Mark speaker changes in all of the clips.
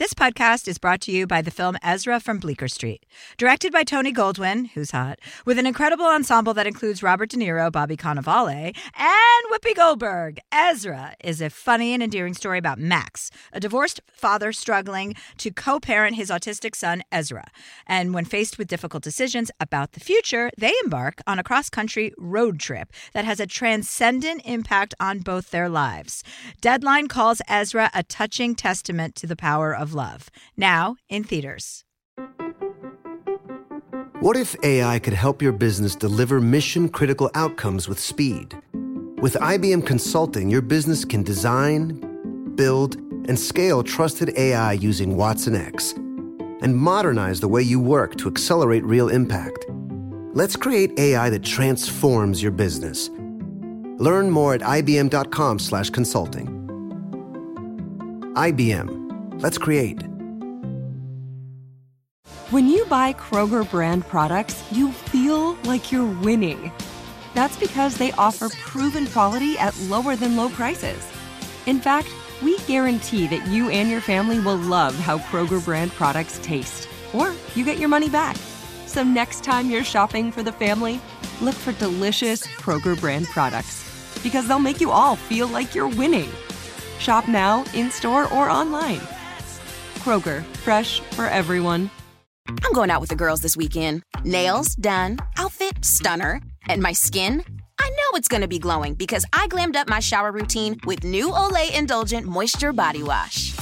Speaker 1: This podcast is brought to you by the film Ezra from Bleecker Street. Directed by Tony Goldwyn, who's hot, with an incredible ensemble that includes Robert De Niro, Bobby Cannavale, and Whoopi Goldberg. Ezra is a funny and endearing story about Max, a divorced father struggling to co-parent his autistic son, Ezra. And when faced with difficult decisions about the future, they embark on a cross-country road trip that has a transcendent impact on both their lives. Deadline calls Ezra a touching testament to the power of love. Now in theaters.
Speaker 2: What if AI could help your business deliver mission-critical outcomes with speed? With IBM Consulting, your business can design, build, and scale trusted AI using Watson X and modernize the way you work to accelerate real impact. Let's create AI that transforms your business. Learn more at ibm.com/consulting. IBM. Let's create.
Speaker 3: When you buy Kroger brand products, you feel like you're winning. That's because they offer proven quality at lower than low prices. In fact, we guarantee that you and your family will love how Kroger brand products taste, or you get your money back. So next time you're shopping for the family, look for delicious Kroger brand products, because they'll make you all feel like you're winning. Shop now, in-store, or online. Kroger, fresh for everyone.
Speaker 4: I'm going out with the girls this weekend. Nails done, outfit stunner, and my skin? I know it's going to be glowing because I glammed up my shower routine with new Olay Indulgent Moisture Body Wash.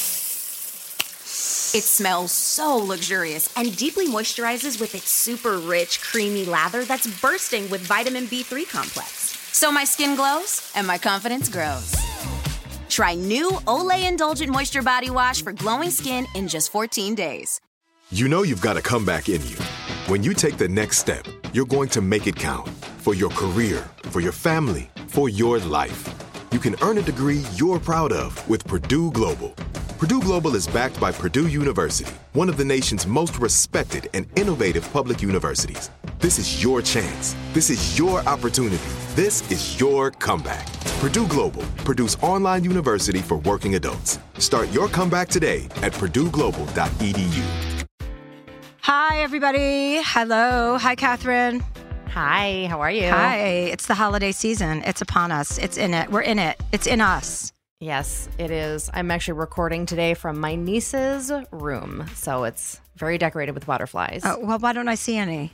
Speaker 4: It smells so luxurious and deeply moisturizes with its super rich, creamy lather that's bursting with vitamin B3 complex. So my skin glows and my confidence grows. Try new Olay Indulgent Moisture Body Wash for glowing skin in just 14 days.
Speaker 5: You know you've got a comeback in you. When you take the next step, you're going to make it count. For your career, for your family, for your life. You can earn a degree you're proud of with Purdue Global. Purdue Global is backed by Purdue University, one of the nation's most respected and innovative public universities. This is your chance. This is your opportunity. This is your comeback. Purdue Global, Purdue's online university for working adults. Start your comeback today at purdueglobal.edu.
Speaker 1: Hi, everybody. Hello. Hi, Catherine.
Speaker 6: Hi, how are you?
Speaker 1: Hi. It's the holiday season. It's upon us. It's in it. We're in it. It's in us.
Speaker 6: Yes, it is. I'm actually recording today from my niece's room, so it's very decorated with butterflies.
Speaker 1: Oh, well, why don't I see any?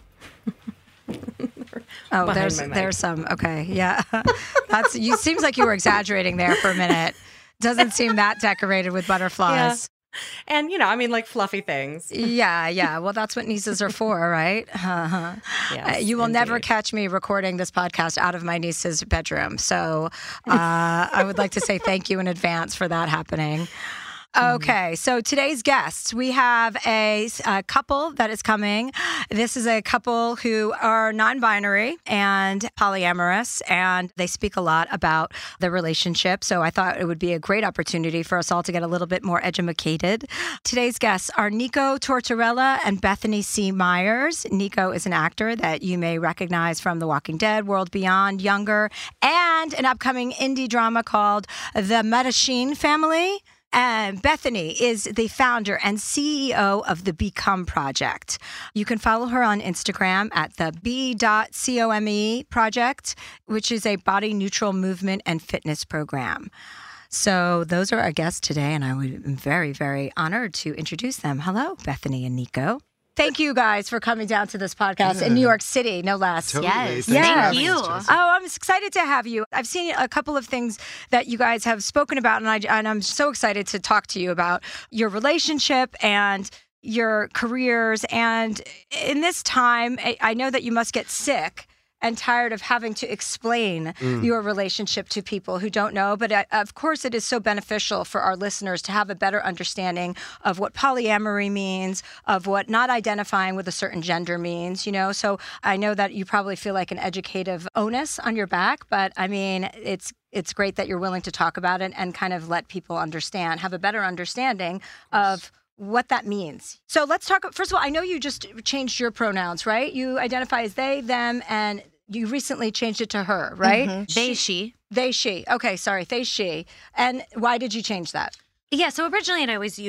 Speaker 1: Oh, there's some. Okay, yeah. You seems like you were exaggerating there for a minute. Doesn't seem that decorated with butterflies.
Speaker 6: Yeah. And, like fluffy things.
Speaker 1: Yeah. Well, that's what nieces are for, right?
Speaker 6: Yes,
Speaker 1: you will
Speaker 6: indeed.
Speaker 1: never catch me recording this podcast out of my niece's bedroom. So I would like to say thank you in advance for that happening. Okay, so today's guests, we have a couple that is coming. This is a couple who are non-binary and polyamorous, and they speak a lot about the relationship. So I thought it would be a great opportunity for us all to get a little bit more edumacated. Today's guests are Nico Tortorella and Bethany C. Myers. Nico is an actor that you may recognize from The Walking Dead, World Beyond, Younger, and an upcoming indie drama called The Medellin Family. And Bethany is the founder and CEO of the Become Project. You can follow her on Instagram at the B.COME Project, which is a body neutral movement and fitness program. So those are our guests today, and I would be very, very honored to introduce them. Hello, Bethany and Nico. Thank you guys for coming down to this podcast in New York City, no less.
Speaker 2: Totally.
Speaker 6: Yes.
Speaker 1: Thank
Speaker 6: you.
Speaker 1: Oh, I'm excited to have you. I've seen a couple of things that you guys have spoken about, and I'm so excited to talk to you about your relationship and your careers. And in this time, I know that you must get sick and tired of having to explain your relationship to people who don't know. But of course, it is so beneficial for our listeners to have a better understanding of what polyamory means, of what not identifying with a certain gender means, So I know that you probably feel like an educative onus on your back, but I mean, it's great that you're willing to talk about it and kind of let people understand, have a better understanding of what that means. So let's talk. First of all, I know you just changed your pronouns, right? You identify as they, them, and you recently changed it to her, right?
Speaker 7: Mm-hmm. They, she.
Speaker 1: They, she. Okay, sorry. They, she. And why did you change that?
Speaker 7: Yeah, so originally I'd always use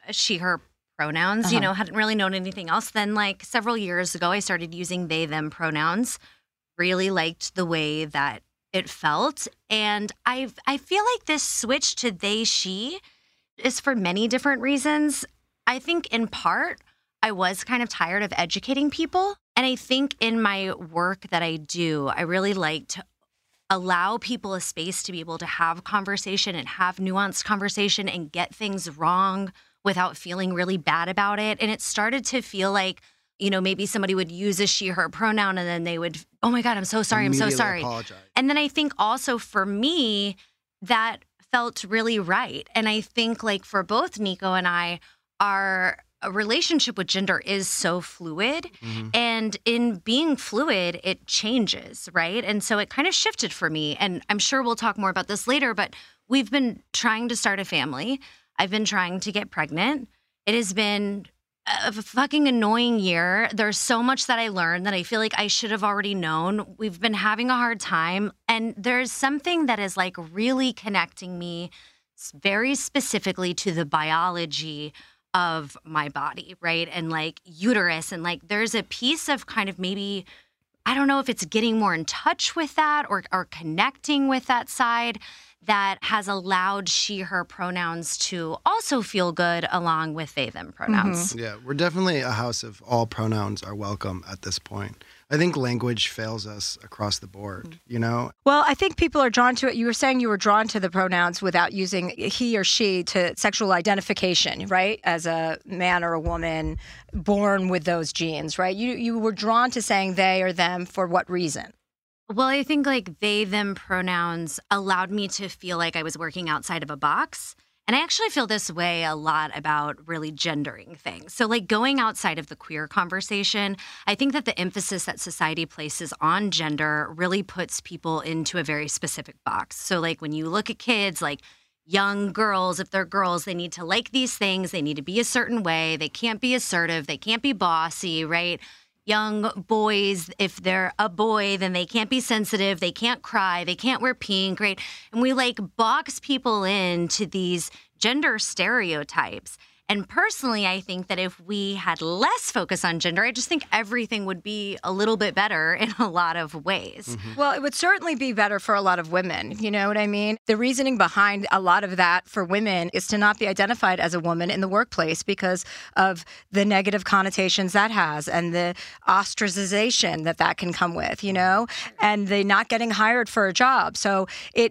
Speaker 7: she, her pronouns, hadn't really known anything else. Then like several years ago, I started using they, them pronouns. Really liked the way that it felt. And I feel like this switch to they, she is for many different reasons. I think in part, I was kind of tired of educating people. And I think in my work that I do, I really like to allow people a space to be able to have conversation and have nuanced conversation and get things wrong without feeling really bad about it. And it started to feel like, maybe somebody would use a she, her pronoun and then they would, oh my God, I'm so sorry. I'm so sorry.
Speaker 8: Apologize.
Speaker 7: And then I think also for me, that felt really right. And I think like for both Nico and I, our relationship with gender is so fluid. And in being fluid, it changes, right? And so it kind of shifted for me. And I'm sure we'll talk more about this later, but we've been trying to start a family. I've been trying to get pregnant. It has been a fucking annoying year. There's so much that I learned that I feel like I should have already known. We've been having a hard time. And there's something that is like really connecting me very specifically to the biology of my body, right? And like uterus. And like there's a piece of kind of maybe, I don't know if it's getting more in touch with that or connecting with that side that has allowed she, her pronouns to also feel good along with they, them pronouns.
Speaker 8: Yeah, we're definitely a house of all pronouns are welcome at this point. I think language fails us across the board,
Speaker 1: Well, I think people are drawn to it. You were saying you were drawn to the pronouns without using he or she to sexual identification, right? As a man or a woman born with those genes, right? You were drawn to saying they or them for what reason?
Speaker 7: Well, I think like they, them pronouns allowed me to feel like I was working outside of a box. And I actually feel this way a lot about really gendering things. So like going outside of the queer conversation, I think that the emphasis that society places on gender really puts people into a very specific box. So like when you look at kids, like young girls, if they're girls, they need to like these things. They need to be a certain way. They can't be assertive. They can't be bossy, right? Young boys, if they're a boy, then they can't be sensitive, they can't cry, they can't wear pink, right? And we like box people into these gender stereotypes. And personally, I think that if we had less focus on gender, I just think everything would be a little bit better in a lot of ways.
Speaker 1: Well, it would certainly be better for a lot of women. You know what I mean? The reasoning behind a lot of that for women is to not be identified as a woman in the workplace because of the negative connotations that has and the ostracization that can come with, and the not getting hired for a job. So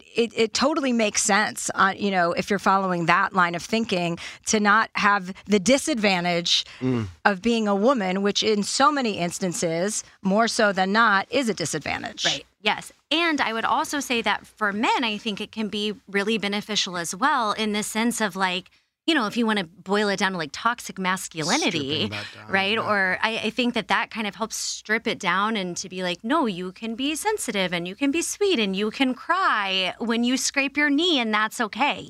Speaker 1: it totally makes sense, if you're following that line of thinking, to not have the disadvantage of being a woman, which in so many instances, more so than not, is a disadvantage.
Speaker 7: Right. Yes. And I would also say that for men, I think it can be really beneficial as well in the sense of like, if you want to boil it down to like toxic masculinity, right? Yeah. Or I think that kind of helps strip it down and to be like, no, you can be sensitive and you can be sweet and you can cry when you scrape your knee and that's okay,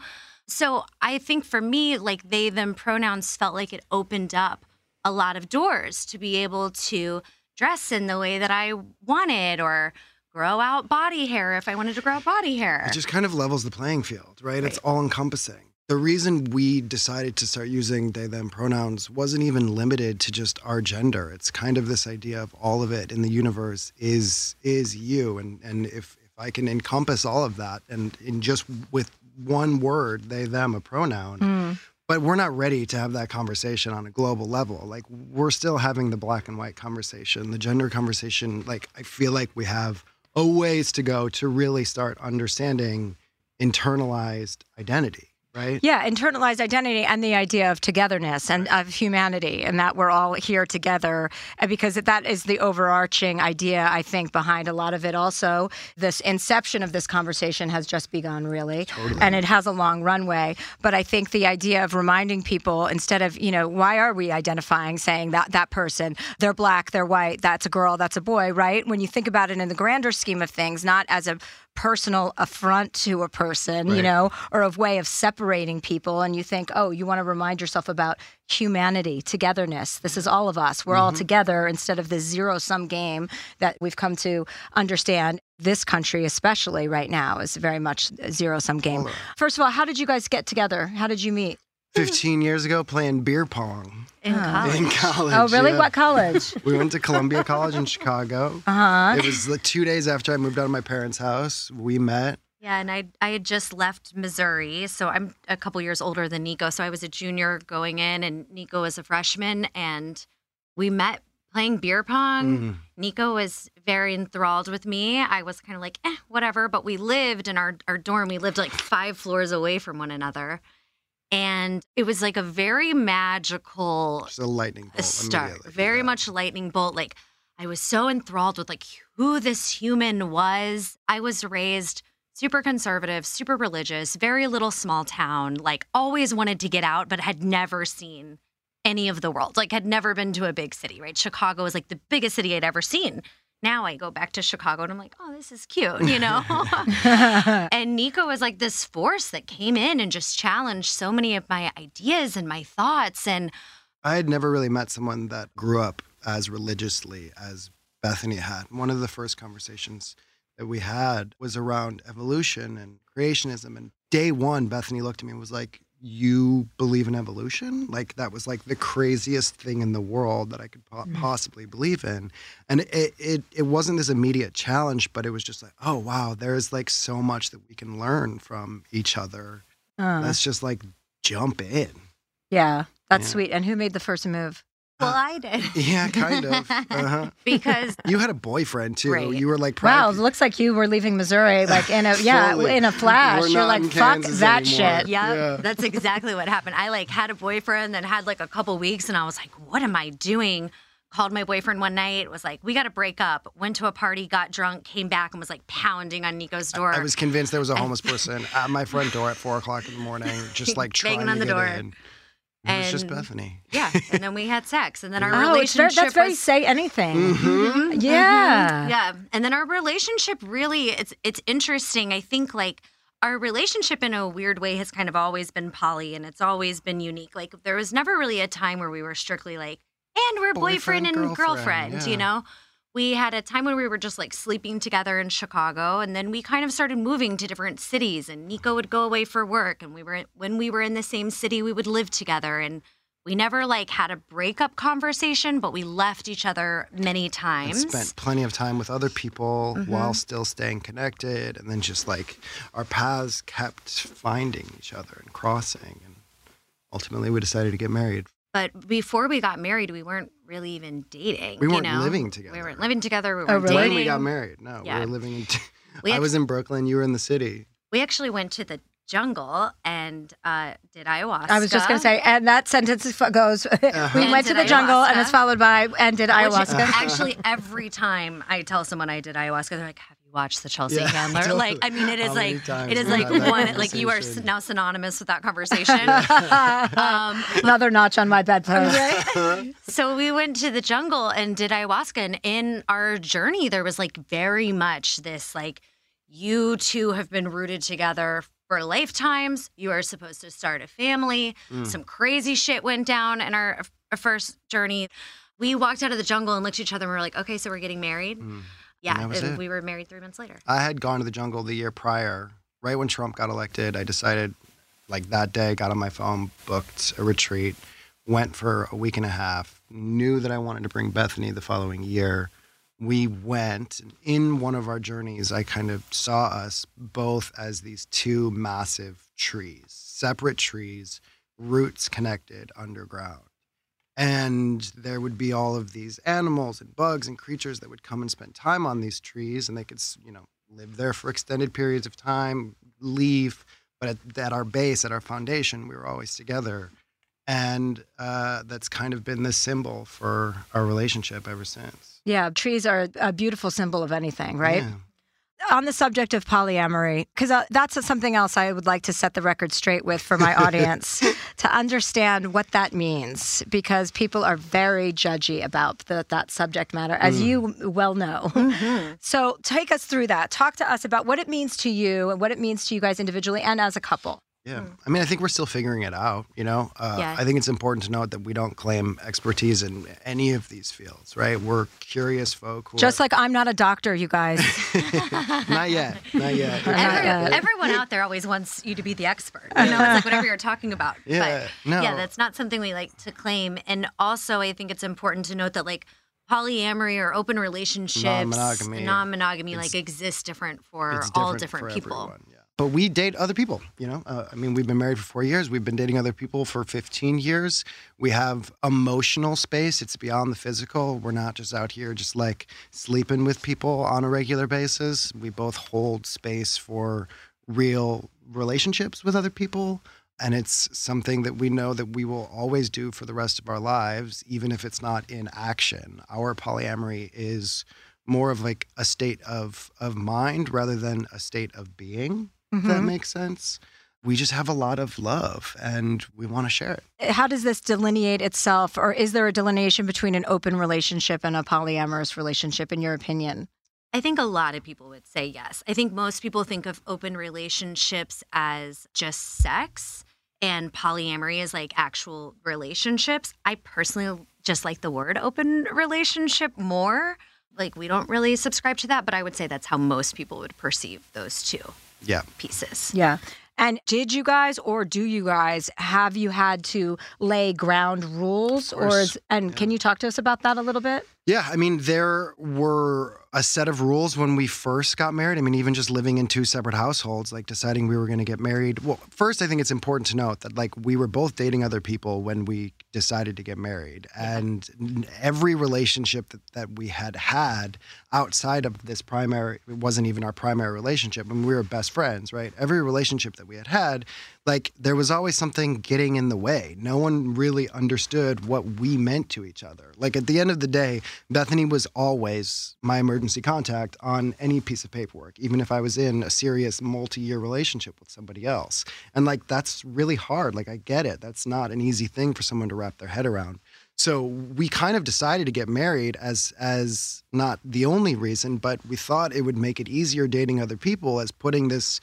Speaker 7: So I think for me, like they, them pronouns felt like it opened up a lot of doors to be able to dress in the way that I wanted or grow out body hair if I wanted to grow out body hair.
Speaker 8: It just kind of levels the playing field, right? It's all encompassing. The reason we decided to start using they, them pronouns wasn't even limited to just our gender. It's kind of this idea of all of it in the universe is you. And if I can encompass all of that and in just with one word, they, them, a pronoun, but we're not ready to have that conversation on a global level. Like we're still having the black and white conversation, the gender conversation. Like I feel like we have a ways to go to really start understanding internalized identity. Right?
Speaker 1: Yeah, internalized identity and the idea of togetherness and of humanity and that we're all here together. And because that is the overarching idea, I think, behind a lot of it also. This inception of this conversation has just begun, really.
Speaker 8: Totally.
Speaker 1: And it has a long runway. But I think the idea of reminding people, instead of, why are we identifying, saying that person, they're black, they're white, that's a girl, that's a boy, right? When you think about it in the grander scheme of things, not as a personal affront to a person,
Speaker 8: right,
Speaker 1: or a way of separating people. And you think, you want to remind yourself about humanity, togetherness. This is all of us. We're all together instead of this zero-sum game that we've come to understand. This country, especially right now, is very much a zero-sum game. First of all, how did you guys get together? How did you meet?
Speaker 8: 15 years ago playing beer pong
Speaker 7: In college.
Speaker 8: in college.
Speaker 1: Oh, really?
Speaker 8: yeah.
Speaker 1: What college?
Speaker 8: We went to Columbia College in Chicago.
Speaker 1: Uh-huh.
Speaker 8: It was 2 days after I moved out of my parents' house. We met.
Speaker 7: Yeah, and I had just left Missouri, so I'm a couple years older than Nico. So I was a junior going in, and Nico was a freshman, and we met playing beer pong. Nico was very enthralled with me. I was kind of like, whatever. But we lived in our dorm. We lived like 5 floors away from one another, and it was like a very magical
Speaker 8: Just a lightning bolt.
Speaker 7: start.
Speaker 8: immediately.
Speaker 7: Very
Speaker 8: Yeah.
Speaker 7: much lightning bolt. Like I was so enthralled with like who this human was. I was raised super conservative, super religious, very little small town, like always wanted to get out, but had never seen any of the world, like had never been to a big city, right? Chicago was like the biggest city I'd ever seen. Now I go back to Chicago and I'm like, oh, this is cute, you know? And Nico was like this force that came in and just challenged so many of my ideas and my thoughts. And
Speaker 8: I had never really met someone that grew up as religiously as Bethany had. One of the first conversations that we had was around evolution and creationism. And day one, Bethany looked at me and was like, you believe in evolution? Like that was like the craziest thing in the world that I could possibly believe in. And it wasn't this immediate challenge, but it was just like, oh, wow, there's like so much that we can learn from each other. Let's just like jump in.
Speaker 1: Yeah, that's
Speaker 8: Yeah.
Speaker 1: sweet. And who made the first move?
Speaker 7: well, I did.
Speaker 8: Yeah, kind of. Uh-huh.
Speaker 7: Because
Speaker 8: You had a boyfriend too.
Speaker 7: Right.
Speaker 8: You were like,
Speaker 1: Wow, it
Speaker 8: practicing-
Speaker 1: looks like you were leaving Missouri like in a
Speaker 8: Fully.
Speaker 1: in a flash.
Speaker 8: We're
Speaker 1: You're
Speaker 8: not
Speaker 1: like,
Speaker 8: in
Speaker 1: fuck
Speaker 8: Kansas
Speaker 1: that
Speaker 8: anymore.
Speaker 1: shit.
Speaker 7: yeah, that's exactly what happened. I like had a boyfriend, then had like a couple weeks, and I was like, what am I doing? Called my boyfriend one night, was like, we got to break up. Went to a party, got drunk, came back, and was like pounding on Nico's door.
Speaker 8: I was convinced there was a homeless person at my front door at 4:00 in the morning, just like trying
Speaker 7: Banging
Speaker 8: to
Speaker 7: on the
Speaker 8: get
Speaker 7: door.
Speaker 8: in. It was just
Speaker 7: And-
Speaker 8: Bethany.
Speaker 7: Yeah, and then we had sex, and then our
Speaker 1: Oh,
Speaker 7: relationship
Speaker 1: that's very
Speaker 7: was
Speaker 1: say anything.
Speaker 8: Mm-hmm.
Speaker 1: Yeah.
Speaker 7: yeah, and then our relationship really it's interesting. I think like our relationship in a weird way has kind of always been poly, and it's always been unique. Like there was never really a time where we were strictly like, and we're boyfriend and
Speaker 8: Boyfriend,
Speaker 7: girlfriend,
Speaker 8: girlfriend,
Speaker 7: you
Speaker 8: yeah.
Speaker 7: know. We had a time when we were just like sleeping together in Chicago, and then we kind of started moving to different cities. And Nico would go away for work, and when we were in the same city, we would live together. And we never like had a breakup conversation, but we left each other many
Speaker 8: And
Speaker 7: times.
Speaker 8: spent plenty of time with other people
Speaker 7: Mm-hmm.
Speaker 8: while still staying connected. And then just like our paths kept finding each other and crossing. And ultimately we decided to get married.
Speaker 7: But before we got married, we weren't really even dating.
Speaker 8: We weren't
Speaker 7: you know?
Speaker 8: living together.
Speaker 7: We weren't living together. We
Speaker 1: Oh,
Speaker 7: weren't
Speaker 1: really?
Speaker 8: When
Speaker 7: dating.
Speaker 8: we got married, no,
Speaker 7: Yeah.
Speaker 8: we were living in,
Speaker 7: We
Speaker 8: I
Speaker 7: act-
Speaker 8: was in Brooklyn, you were in the city.
Speaker 7: We actually went to the jungle and did ayahuasca.
Speaker 1: I was just going to say, and that sentence goes, we
Speaker 7: And
Speaker 1: went to
Speaker 7: did
Speaker 1: the jungle, and
Speaker 7: ayahuasca.
Speaker 1: it's followed by, and did
Speaker 7: Which
Speaker 1: ayahuasca.
Speaker 7: actually, every time I tell someone I did ayahuasca, they're like, "Have you watched the Chelsea
Speaker 8: Yeah,
Speaker 7: Handler?"
Speaker 8: totally.
Speaker 7: Like, I mean, it is
Speaker 8: How many
Speaker 7: like
Speaker 8: times
Speaker 7: it is
Speaker 8: we
Speaker 7: like
Speaker 8: had that
Speaker 7: one like you are
Speaker 8: conversation?
Speaker 7: now synonymous with that conversation.
Speaker 1: Another notch on my bedpost.
Speaker 7: So we went to the jungle and did ayahuasca, and in our journey, there was like very much this like, you two have been rooted together for lifetimes. You are supposed to start a family. Some crazy shit went down in our first journey. We walked out of the jungle and looked at each other and we were like, okay, so we're getting married. Yeah,
Speaker 8: that was
Speaker 7: and
Speaker 8: it.
Speaker 7: we were married 3 months later.
Speaker 8: I had gone to the jungle the year prior, right when Trump got elected. I decided, like that day, got on my phone, booked a retreat, went for a week and a half, knew that I wanted to bring Bethany the following year. We went, and in one of our journeys, I kind of saw us both as these two massive trees, separate trees, roots connected underground. And there would be all of these animals and bugs and creatures that would come and spend time on these trees, and they could, you know, live there for extended periods of time, leave. But at our base, at our foundation, we were always together. And that's kind of been the symbol for our relationship ever since.
Speaker 1: Yeah, trees are a beautiful symbol of anything, right?
Speaker 8: Yeah.
Speaker 1: On the subject of polyamory, because that's something else I would like to set the record straight with for my audience to understand what that means, because people are very judgy about that subject matter, as you well know. So take us through that. Talk to us about what it means to you and what it means to you guys individually and as a couple.
Speaker 8: Yeah. I mean, I think we're still figuring it out, you know? I think it's important to note that we don't claim expertise in any of these fields, right? We're curious folk.
Speaker 1: Just like I'm not a doctor, you guys.
Speaker 8: Not yet.
Speaker 7: Everyone out there always wants you to be the expert. You know, it's like whatever you're talking about.
Speaker 8: Yeah.
Speaker 7: But yeah, that's not something we like to claim. And also, I think it's important to note that like polyamory or open relationships, non-monogamy like exists different for all different people.
Speaker 8: Everyone, yeah. But we date other people, you know? I mean, we've been married for 4 years. We've been dating other people for 15 years. We have emotional space. It's beyond the physical. We're not just out here just like sleeping with people on a regular basis. We both hold space for real relationships with other people. And it's something that we know that we will always do for the rest of our lives, even if it's not in action. Our polyamory is more of like a state of mind rather than a state of being. If that makes sense. We just have a lot of love and we want to share it.
Speaker 1: How does this delineate itself, or is there a delineation between an open relationship and a polyamorous relationship, in your opinion?
Speaker 7: I think a lot of people would say yes. I think most people think of open relationships as just sex and polyamory as like actual relationships. I personally just like the word open relationship more. Like, we don't really subscribe to that, but I would say that's how most people would perceive those two pieces.
Speaker 1: Yeah. And did you guys, or do you guys, have you had to lay ground rules? Can you talk to us about that a little bit?
Speaker 8: Yeah, I mean, there were a set of rules when we first got married. I mean, even just living in two separate households, like deciding we were going to get married. Well, first, I think it's important to note that like we were both dating other people when we decided to get married. And every relationship that we had outside of this primary, it wasn't even our primary relationship, and we were best friends, right? Every relationship that we had, like there was always something getting in the way. No one really understood what we meant to each other. Like at the end of the day, Bethany was always my emergency contact on any piece of paperwork, even if I was in a serious multi-year relationship with somebody else. And like, that's really hard. Like, I get it. That's not an easy thing for someone to wrap their head around. So we kind of decided to get married as not the only reason, but we thought it would make it easier dating other people as putting this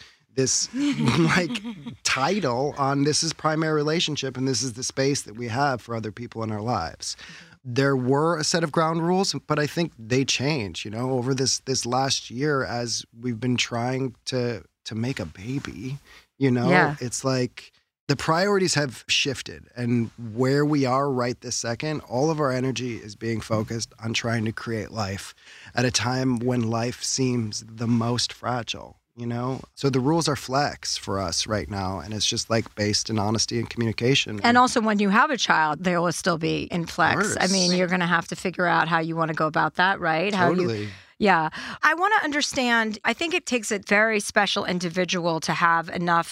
Speaker 8: like title on this is primary relationship and this is the space that we have for other people in our lives. There were a set of ground rules, but I think they change, you know, over this last year as we've been trying to make a baby, you know. Yeah. It's like the priorities have shifted, and where we are right this second, all of our energy is being focused on trying to create life at a time when life seems the most fragile. You know, so the rules are flex for us right now, and it's just like based in honesty and communication.
Speaker 1: And also, when you have a child, they will still be in flex. I mean, you're going to have to figure out how you want to go about that, right?
Speaker 8: Totally.
Speaker 1: Yeah. I want to understand, I think it takes a very special individual to have enough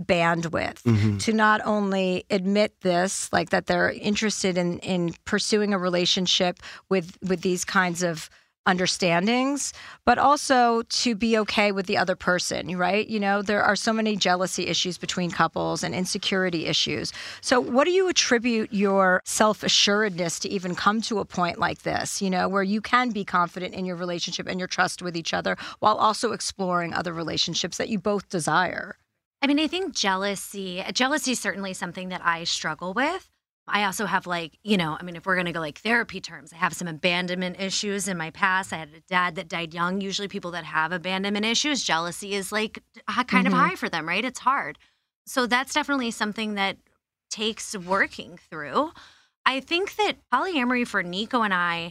Speaker 1: bandwidth to not only admit this, like that they're interested in pursuing a relationship with these kinds of understandings, but also to be okay with the other person, right? You know, there are so many jealousy issues between couples and insecurity issues. So what do you attribute your self-assuredness to even come to a point like this, you know, where you can be confident in your relationship and your trust with each other while also exploring other relationships that you both desire?
Speaker 7: I mean, I think jealousy is certainly something that I struggle with. I also have like, you know, I mean, if we're going to go like therapy terms, I have some abandonment issues in my past. I had a dad that died young. Usually people that have abandonment issues, jealousy is like kind of high for them, right? It's hard. So that's definitely something that takes working through. I think that polyamory for Nico and I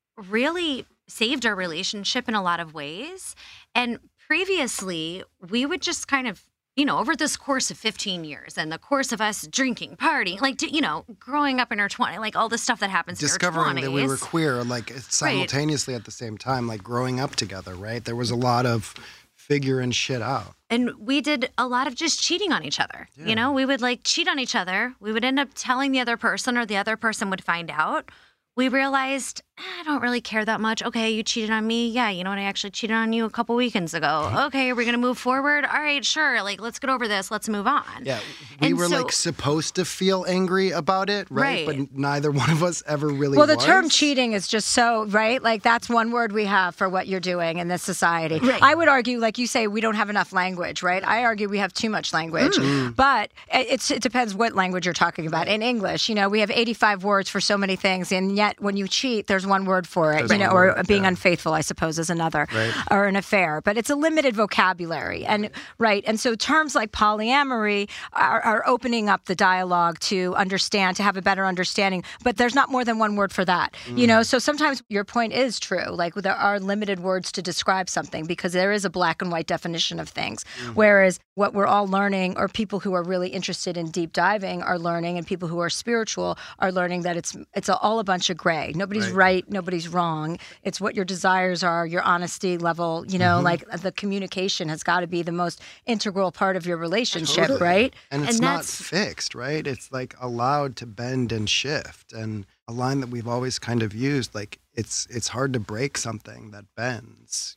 Speaker 7: really saved our relationship in a lot of ways. And previously, we would just kind of, you know, over this course of 15 years and the course of us drinking, partying, like, you know, growing up in our 20s, like all the stuff that happens in our 20s.
Speaker 8: Discovering that we were queer, like simultaneously at the same time, like growing up together, right? There was a lot of figuring shit out.
Speaker 7: And we did a lot of just cheating on each other. Yeah. You know, we would like cheat on each other. We would end up telling the other person or the other person would find out. We realized I don't really care that much. Okay, you cheated on me. Yeah, you know what? I actually cheated on you a couple weekends ago. Okay, are we going to move forward? All right, sure. Like, let's get over this. Let's move on.
Speaker 8: Yeah, we
Speaker 7: And
Speaker 8: were
Speaker 7: so-
Speaker 8: like supposed to feel angry about it, right?
Speaker 7: Right.
Speaker 8: But neither one of us ever really
Speaker 1: Well, the
Speaker 8: was.
Speaker 1: term cheating is just so, right? Like, that's one word we have for what you're doing in this society.
Speaker 7: Right.
Speaker 1: I would argue, like you say, we don't have enough language, right? I argue we have too much language. But it depends what language you're talking about. In English, we have 85 words for so many things, and yet when you cheat, there's one word for it,
Speaker 8: There's one
Speaker 1: or
Speaker 8: word,
Speaker 1: being
Speaker 8: yeah.
Speaker 1: unfaithful, I suppose, is another,
Speaker 8: Right.
Speaker 1: or an affair. But it's a limited vocabulary, and so terms like polyamory are opening up the dialogue to understand, to have a better understanding. But there's not more than one word for that, So sometimes your point is true. Like, there are limited words to describe something because there is a black and white definition of things. Whereas what we're all learning, or people who are really interested in deep diving are learning, and people who are spiritual are learning that it's all a bunch of gray. Nobody's right, nobody's wrong. It's what your desires are, your honesty level, like the communication has got to be the most integral part of your relationship,
Speaker 8: Totally.
Speaker 1: right?
Speaker 8: And it's
Speaker 7: And
Speaker 8: not
Speaker 7: that's-
Speaker 8: fixed, right? It's like allowed to bend and shift. And a line that we've always kind of used, like it's hard to break something that bends,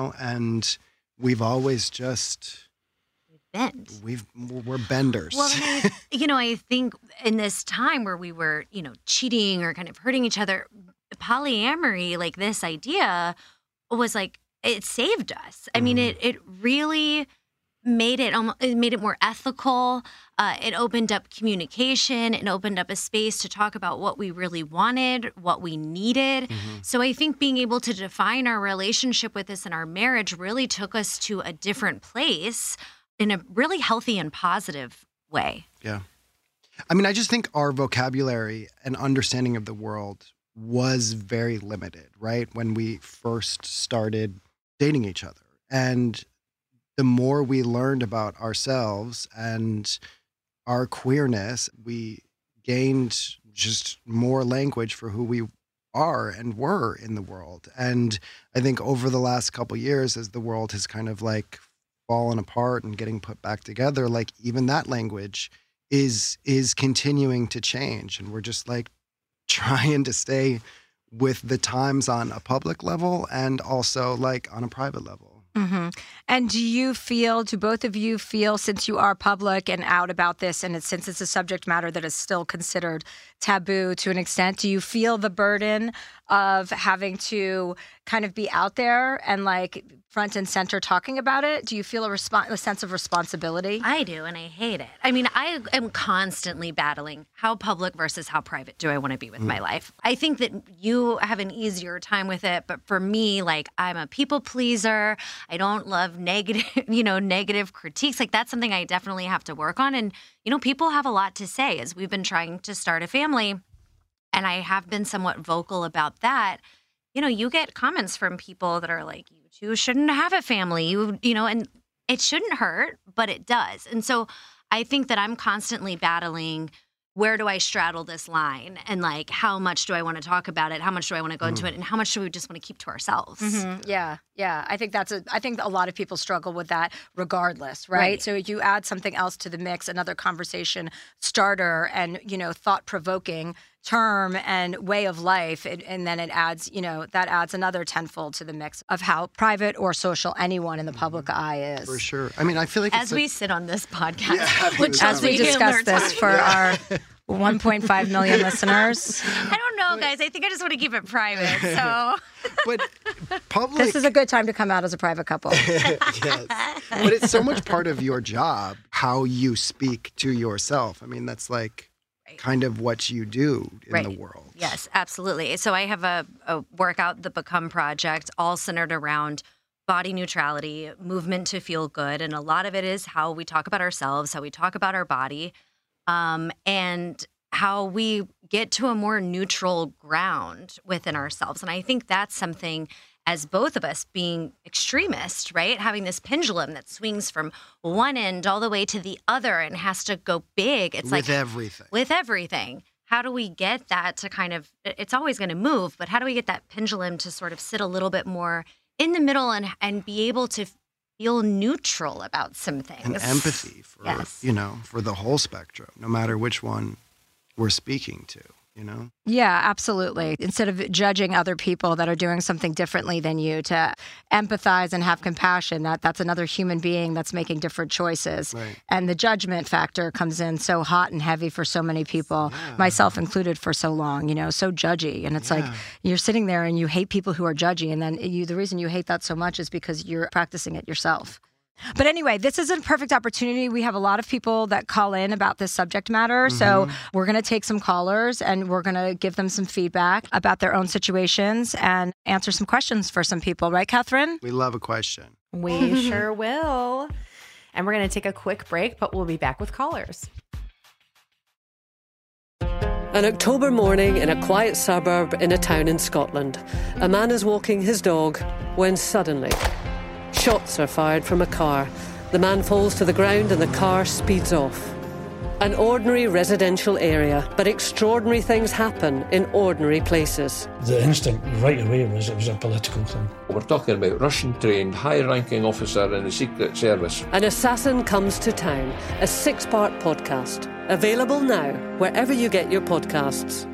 Speaker 8: And we've always just
Speaker 7: Bend.
Speaker 8: we're benders.
Speaker 7: Well, and I think in this time where we were, cheating or kind of hurting each other, polyamory, like this idea, was like it saved us. I mean, it really made it more ethical. It opened up communication. It opened up a space to talk about what we really wanted, what we needed. So I think being able to define our relationship with this and our marriage really took us to a different place in a really healthy and positive way.
Speaker 8: Yeah. I mean, I just think our vocabulary and understanding of the world was very limited, right? When we first started dating each other. And the more we learned about ourselves and our queerness, we gained just more language for who we are and were in the world. And I think over the last couple years, as the world has kind of like fallen apart and getting put back together, like even that language is continuing to change. And we're just like trying to stay with the times on a public level and also like on a private level.
Speaker 1: And do both of you feel, since you are public and out about this, and since it's a subject matter that is still considered taboo to an extent, do you feel the burden of having to kind of be out there and like front and center talking about it? Do you feel a sense of responsibility?
Speaker 7: I do, and I hate it. I mean, I am constantly battling how public versus how private do I want to be with my life. I think that you have an easier time with it, but for me, like, I'm a people pleaser. I don't love negative critiques. Like, that's something I definitely have to work on. And, people have a lot to say as we've been trying to start a family. And I have been somewhat vocal about that. You get comments from people that are like, you two shouldn't have a family, and it shouldn't hurt, but it does. And so I think that I'm constantly battling, where do I straddle this line? And like, how much do I want to talk about it? How much do I want to go into it? And how much do we just want to keep to ourselves?
Speaker 1: Yeah. I think I think a lot of people struggle with that regardless, right? So you add something else to the mix, another conversation starter and, thought-provoking term and way of life, and then it adds, that adds another tenfold to the mix of how private or social anyone in the public eye is.
Speaker 8: For sure. I mean, I feel like
Speaker 7: As we sit on this podcast,
Speaker 1: As we discuss this for our 1.5 million listeners.
Speaker 7: I don't know, guys. I think I just want to keep it private. So
Speaker 8: But public.
Speaker 1: This is a good time to come out as a private couple.
Speaker 8: Yes. But it's so much part of your job, how you speak to yourself. I mean, that's like kind of what you do in the world.
Speaker 7: Yes, absolutely. So I have a workout, the Become Project, all centered around body neutrality, movement to feel good. And a lot of it is how we talk about ourselves, how we talk about our body, and how we get to a more neutral ground within ourselves. And I think that's something, as both of us being extremists, right? Having this pendulum that swings from one end all the way to the other and has to go big. It's
Speaker 8: With everything.
Speaker 7: With everything. How do we get that to kind of, it's always going to move, but how do we get that pendulum to sort of sit a little bit more in the middle and be able to feel neutral about some things?
Speaker 8: And empathy for,
Speaker 7: Yes.
Speaker 8: for the whole spectrum, no matter which one we're speaking to. you know?
Speaker 1: Yeah, absolutely. Instead of judging other people that are doing something differently than you, to empathize and have compassion, that's another human being that's making different choices.
Speaker 8: Right.
Speaker 1: And the judgment factor comes in so hot and heavy for so many people, myself included, for so long, so judgy. And it's like you're sitting there and you hate people who are judgy. And then the reason you hate that so much is because you're practicing it yourself. But anyway, this is a perfect opportunity. We have a lot of people that call in about this subject matter. So we're going to take some callers and we're going to give them some feedback about their own situations and answer some questions for some people. Right, Catherine?
Speaker 8: We love a question.
Speaker 6: We sure will. And we're going to take a quick break, but we'll be back with callers.
Speaker 9: An October morning in a quiet suburb in a town in Scotland. A man is walking his dog when suddenly shots are fired from a car. The man falls to the ground and the car speeds off. An ordinary residential area, but extraordinary things happen in ordinary places.
Speaker 10: The instinct right away was it was a political thing.
Speaker 11: We're talking about Russian-trained, high-ranking officer in the Secret Service.
Speaker 9: An Assassin Comes to Town, a 6-part podcast. Available now, wherever you get your podcasts.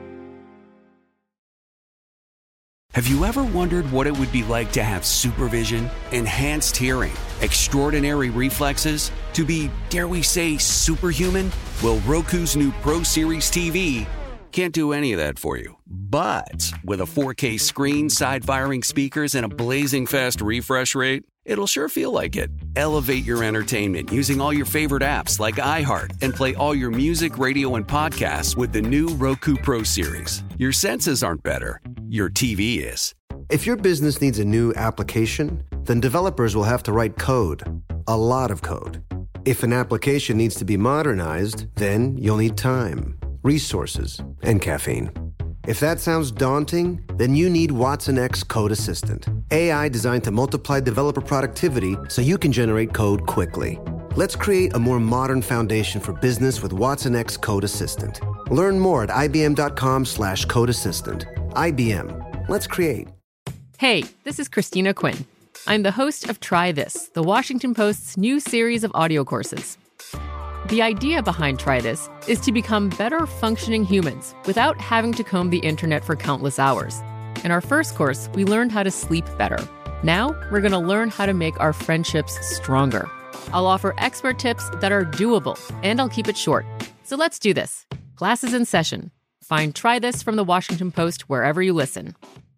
Speaker 12: Have you ever wondered what it would be like to have supervision, enhanced hearing, extraordinary reflexes, to be, dare we say, superhuman? Well, Roku's new Pro Series TV can't do any of that for you. But with a 4K screen, side-firing speakers, and a blazing fast refresh rate, it'll sure feel like it. Elevate your entertainment using all your favorite apps like iHeart and play all your music, radio, and podcasts with the new Roku Pro Series. Your senses aren't better. Your TV is.
Speaker 2: If your business needs a new application, then developers will have to write code. A lot of code. If an application needs to be modernized, then you'll need time, resources, and caffeine. If that sounds daunting, then you need Watson X Code Assistant. AI designed to multiply developer productivity so you can generate code quickly. Let's create a more modern foundation for business with Watson X Code Assistant. Learn more at ibm.com/code assistant. IBM. Let's create.
Speaker 13: Hey, this is Christina Quinn. I'm the host of Try This, the Washington Post's new series of audio courses. The idea behind Try This is to become better functioning humans without having to comb the internet for countless hours. In our first course, we learned how to sleep better. Now, we're going to learn how to make our friendships stronger. I'll offer expert tips that are doable, and I'll keep it short. So let's do this. Class is in session. Find Try This from the Washington Post wherever you listen.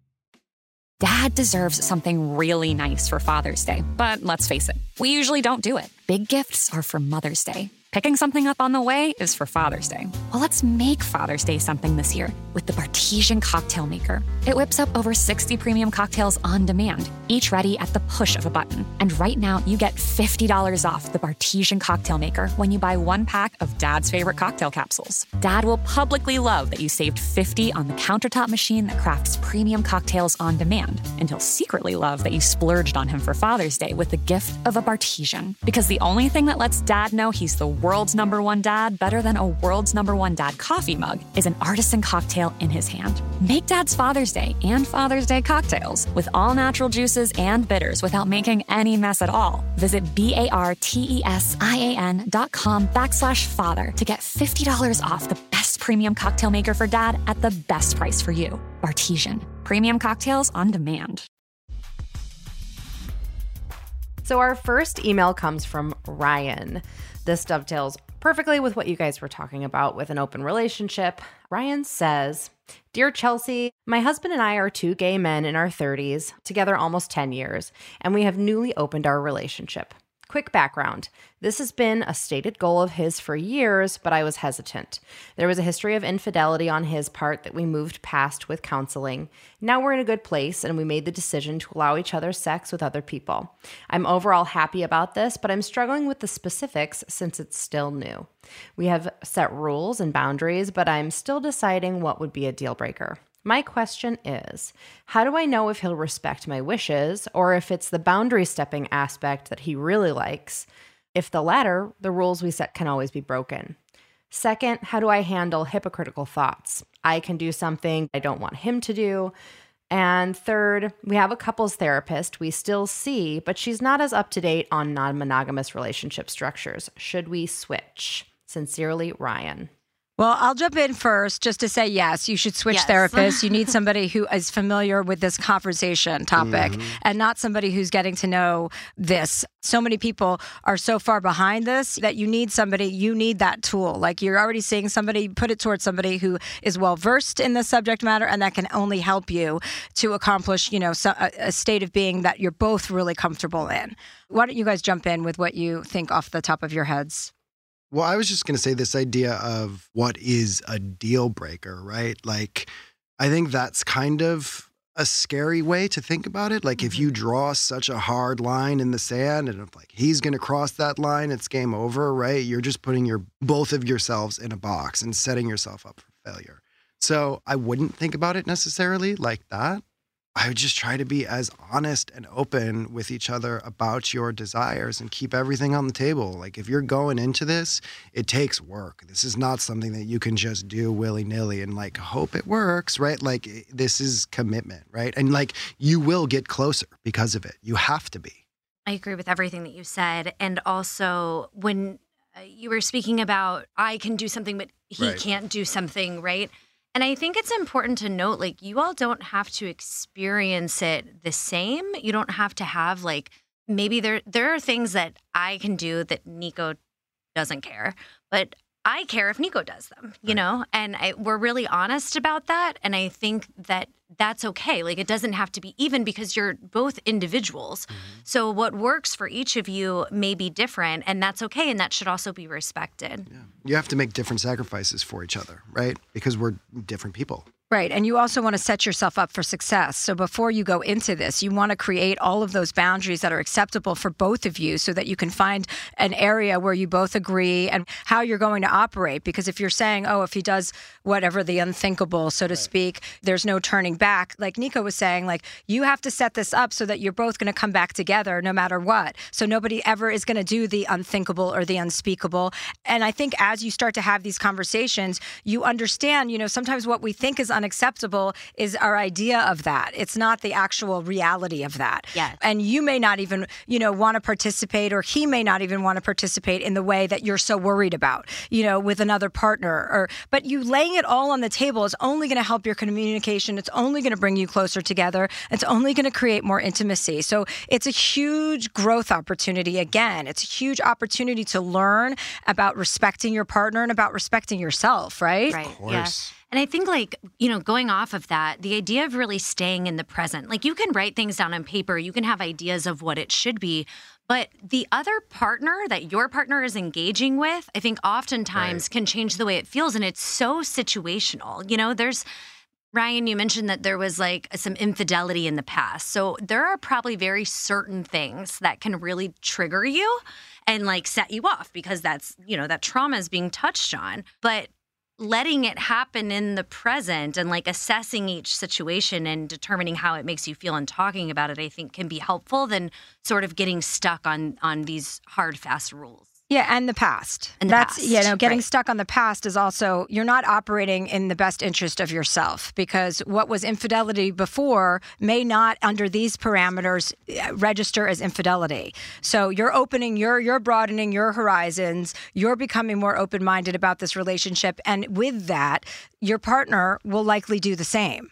Speaker 14: Dad deserves something really nice for Father's Day, but let's face it, we usually don't do it. Big gifts are for Mother's Day. Picking something up on the way is for Father's Day. Well, let's make Father's Day something this year with the Bartesian Cocktail Maker. It whips up over 60 premium cocktails on demand, each ready at the push of a button. And right now, you get $50 off the Bartesian Cocktail Maker when you buy 1 pack of Dad's favorite cocktail capsules. Dad will publicly love that you saved $50 on the countertop machine that crafts premium cocktails on demand. And he'll secretly love that you splurged on him for Father's Day with the gift of a Bartesian. Because the only thing that lets Dad know he's the world's #1 dad better than a world's #1 dad coffee mug is an artisan cocktail in his hand. Make Dad's Father's Day and Father's Day cocktails with all natural juices and bitters without making any mess at all. Visit BARTESIAN.com/father to get $50 off the best premium cocktail maker for Dad at the best price for you. Bartesian. Premium cocktails on demand.
Speaker 6: So our first email comes from Ryan. This dovetails perfectly with what you guys were talking about with an open relationship. Ryan says, "Dear Chelsea, my husband and I are 2 gay men in our 30s, together almost 10 years, and we have newly opened our relationship. Quick background. This has been a stated goal of his for years, but I was hesitant. There was a history of infidelity on his part that we moved past with counseling. Now we're in a good place, and we made the decision to allow each other sex with other people. I'm overall happy about this, but I'm struggling with the specifics since it's still new. We have set rules and boundaries, but I'm still deciding what would be a deal breaker. My question is, how do I know if he'll respect my wishes or if it's the boundary stepping aspect that he really likes? If the latter, the rules we set can always be broken. Second, how do I handle hypocritical thoughts? I can do something I don't want him to do. And third, we have a couples therapist we still see, but she's not as up to date on non-monogamous relationship structures. Should we switch? Sincerely, Ryan."
Speaker 1: Well, I'll jump in first just to say, yes, you should switch therapists. You need somebody who is familiar with this conversation topic and not somebody who's getting to know this. So many people are so far behind this that you need that tool. Like you're already seeing somebody, put it towards somebody who is well-versed in the subject matter, and that can only help you to accomplish, a state of being that you're both really comfortable in. Why don't you guys jump in with what you think off the top of your heads?
Speaker 8: Well, I was just going to say this idea of what is a deal breaker, right? Like, I think that's kind of a scary way to think about it. Like, if you draw such a hard line in the sand and if like he's going to cross that line, it's game over, right? You're just putting both of yourselves in a box and setting yourself up for failure. So I wouldn't think about it necessarily like that. I would just try to be as honest and open with each other about your desires and keep everything on the table. Like if you're going into this, it takes work. This is not something that you can just do willy-nilly and like hope it works, right? Like this is commitment, right? And like you will get closer because of it. You have to be.
Speaker 7: I agree with everything that you said. And also when you were speaking about I can do something, but he can't do something, right? And I think it's important to note, like, you all don't have to experience it the same. You don't have to have, like, maybe there are things that I can do that Nico doesn't care, but I care if Nico does them, you know? And we're really honest about that. And I think that that's okay. Like, it doesn't have to be even because you're both individuals. So what works for each of you may be different, and that's okay. And that should also be respected.
Speaker 8: Yeah. You have to make different sacrifices for each other, right? Because we're different people.
Speaker 1: Right. And you also want to set yourself up for success. So before you go into this, you want to create all of those boundaries that are acceptable for both of you so that you can find an area where you both agree and how you're going to operate. Because if you're saying, oh, if he does whatever, the unthinkable, so to speak, there's no turning back. Like Nico was saying, like, you have to set this up so that you're both going to come back together no matter what. So nobody ever is going to do the unthinkable or the unspeakable. And I think as you start to have these conversations, you understand, sometimes what we think is unacceptable is our idea of that. It's not the actual reality of that.
Speaker 7: Yes.
Speaker 1: And you may not even, want to participate, or he may not even want to participate in the way that you're so worried about, with another partner. But you laying it all on the table is only going to help your communication. It's only going to bring you closer together. It's only going to create more intimacy. So it's a huge growth opportunity. Again, it's a huge opportunity to learn about respecting your partner and about respecting yourself, right?
Speaker 7: Right.
Speaker 8: Of course.
Speaker 7: Yeah. And I think, going off of that, the idea of really staying in the present, like you can write things down on paper, you can have ideas of what it should be, but the other partner that your partner is engaging with, I think oftentimes can change the way it feels. And it's so situational. There's, Ryan, you mentioned that there was like some infidelity in the past. So there are probably very certain things that can really trigger you and like set you off because that's, that trauma is being touched on. But letting it happen in the present and like assessing each situation and determining how it makes you feel and talking about it, I think can be helpful than sort of getting stuck on these hard, fast rules.
Speaker 1: Yeah, and the past.
Speaker 7: And
Speaker 1: getting stuck on the past is also, you're not operating in the best interest of yourself because what was infidelity before may not, under these parameters, register as infidelity. So you're you're broadening your horizons, you're becoming more open-minded about this relationship, and with that, your partner will likely do the same.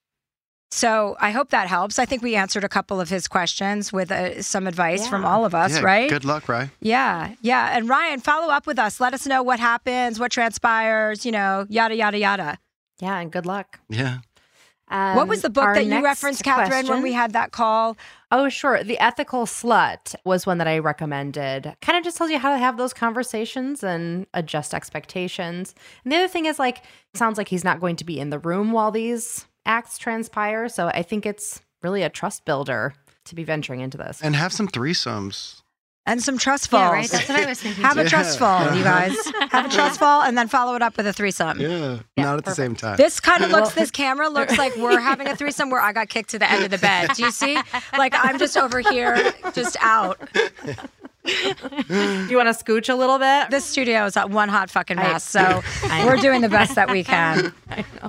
Speaker 1: So I hope that helps. I think we answered a couple of his questions with some advice from all of us, right?
Speaker 8: Good luck, Ryan.
Speaker 1: Yeah. And Ryan, follow up with us. Let us know what happens, what transpires, yada, yada, yada.
Speaker 6: Yeah, and good luck.
Speaker 8: Yeah.
Speaker 1: What was the book that you referenced, Catherine, when we had that call?
Speaker 6: Oh, sure. The Ethical Slut was one that I recommended. Kind of just tells you how to have those conversations and adjust expectations. And the other thing is, it sounds like he's not going to be in the room while these acts transpire. So I think it's really a trust builder to be venturing into this.
Speaker 8: And have some threesomes.
Speaker 1: And some trust falls.
Speaker 7: Yeah, right? That's what I was thinking.
Speaker 1: Have a trust fall, you guys. Have a trust fall and then follow it up with a threesome.
Speaker 8: Yeah, not at the same time.
Speaker 1: This kind of this camera looks like we're having a threesome where I got kicked to the end of the bed. Do you see? Like I'm just over here, just out.
Speaker 6: Do you want to scooch a little bit?
Speaker 1: This studio is one hot fucking mess, so we're doing the best that we can.
Speaker 6: I know.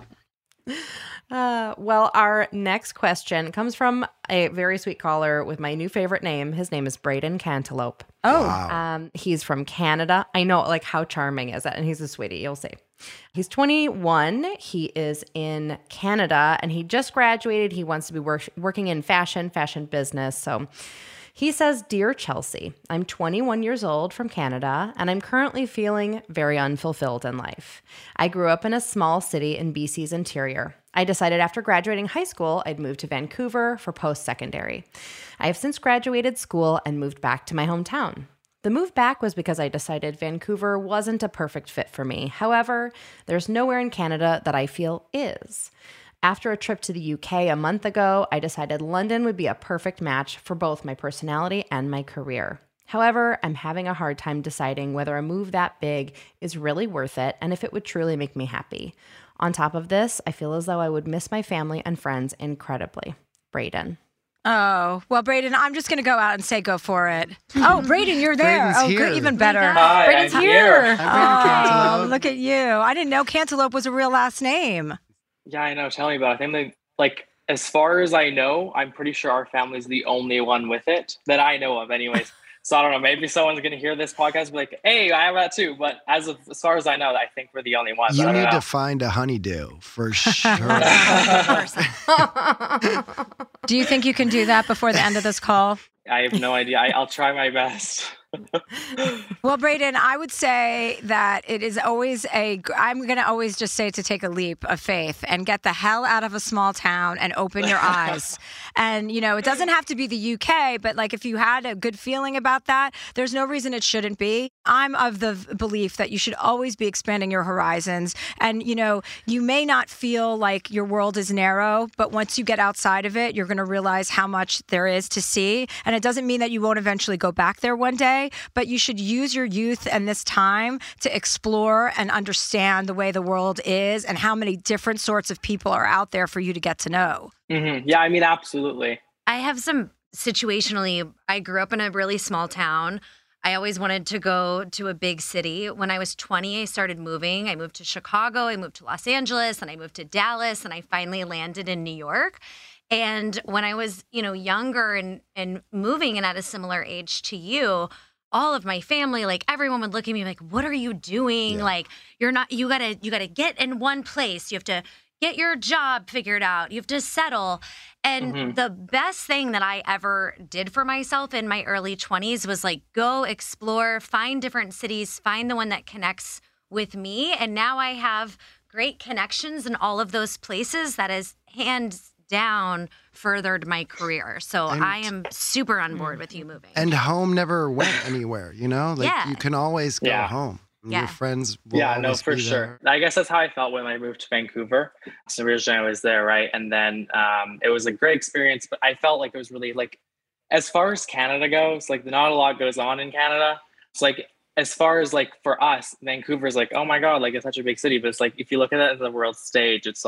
Speaker 6: Well, our next question comes from a very sweet caller with my new favorite name. His name is Braden Cantaloupe.
Speaker 1: Oh.
Speaker 8: Wow.
Speaker 6: He's from Canada. I know, how charming is that? And he's a sweetie, you'll see. He's 21. He is in Canada, and he just graduated. He wants to be working in fashion business. So he says, Dear Chelsea, I'm 21 years old from Canada, and I'm currently feeling very unfulfilled in life. I grew up in a small city in BC's interior. I decided after graduating high school, I'd move to Vancouver for post-secondary. I have since graduated school and moved back to my hometown. The move back was because I decided Vancouver wasn't a perfect fit for me. However, there's nowhere in Canada that I feel is. After a trip to the UK a month ago, I decided London would be a perfect match for both my personality and my career. However, I'm having a hard time deciding whether a move that big is really worth it and if it would truly make me happy. On top of this, I feel as though I would miss my family and friends incredibly. Brayden.
Speaker 1: Oh, well, Brayden, I'm just going to go out and say go for it. Oh, Brayden, you're there.
Speaker 8: Brayden's here.
Speaker 1: Good, even better.
Speaker 15: Hi,
Speaker 1: Brayden's
Speaker 15: I'm
Speaker 1: here.
Speaker 15: here.
Speaker 1: Oh, look at you. I didn't know Cantaloupe was a real last name.
Speaker 15: Yeah, I know. Tell me about it. I think as far as I know, I'm pretty sure our family's the only one with it that I know of anyways. So I don't know, maybe someone's going to hear this podcast and be like, hey, I have that too. But as far as I know, I think we're the only ones.
Speaker 8: You need to find a honeydew for sure.
Speaker 1: Do you think you can do that before the end of this call?
Speaker 15: I have no idea. I'll try my best.
Speaker 1: Well, Brayden, I would say that it is always I'm going to always just say to take a leap of faith and get the hell out of a small town and open your eyes. And, it doesn't have to be the UK, but if you had a good feeling about that, there's no reason it shouldn't be. I'm of the belief that you should always be expanding your horizons. And, you may not feel like your world is narrow, but once you get outside of it, you're going to realize how much there is to see. And it doesn't mean that you won't eventually go back there one day, but you should use your youth and this time to explore and understand the way the world is and how many different sorts of people are out there for you to get to know.
Speaker 15: Mm-hmm. Yeah, I mean, absolutely.
Speaker 7: I have some situationally, I grew up in a really small town. I always wanted to go to a big city. When I was 20, I started moving. I moved to Chicago, I moved to Los Angeles, and I moved to Dallas, and I finally landed in New York. And when I was, younger and moving and at a similar age to you, all of my family, everyone would look at me like, what are you doing?
Speaker 8: Yeah.
Speaker 7: You gotta get in one place. You have to get your job figured out. You have to settle. And the best thing that I ever did for myself in my early 20s was go explore, find different cities, find the one that connects with me. And now I have great connections in all of those places that is hands down furthered my career. So I am super on board with you moving.
Speaker 8: And home never went anywhere, you can always go home. Your friends will always
Speaker 15: for
Speaker 8: be
Speaker 15: sure.
Speaker 8: there.
Speaker 15: I guess that's how I felt when I moved to Vancouver. So originally I was there, right? And then it was a great experience, but I felt like it was really as far as Canada goes, not a lot goes on in Canada. It's as far as for us, Vancouver's oh my God, it's such a big city. But it's if you look at it as the world stage, it's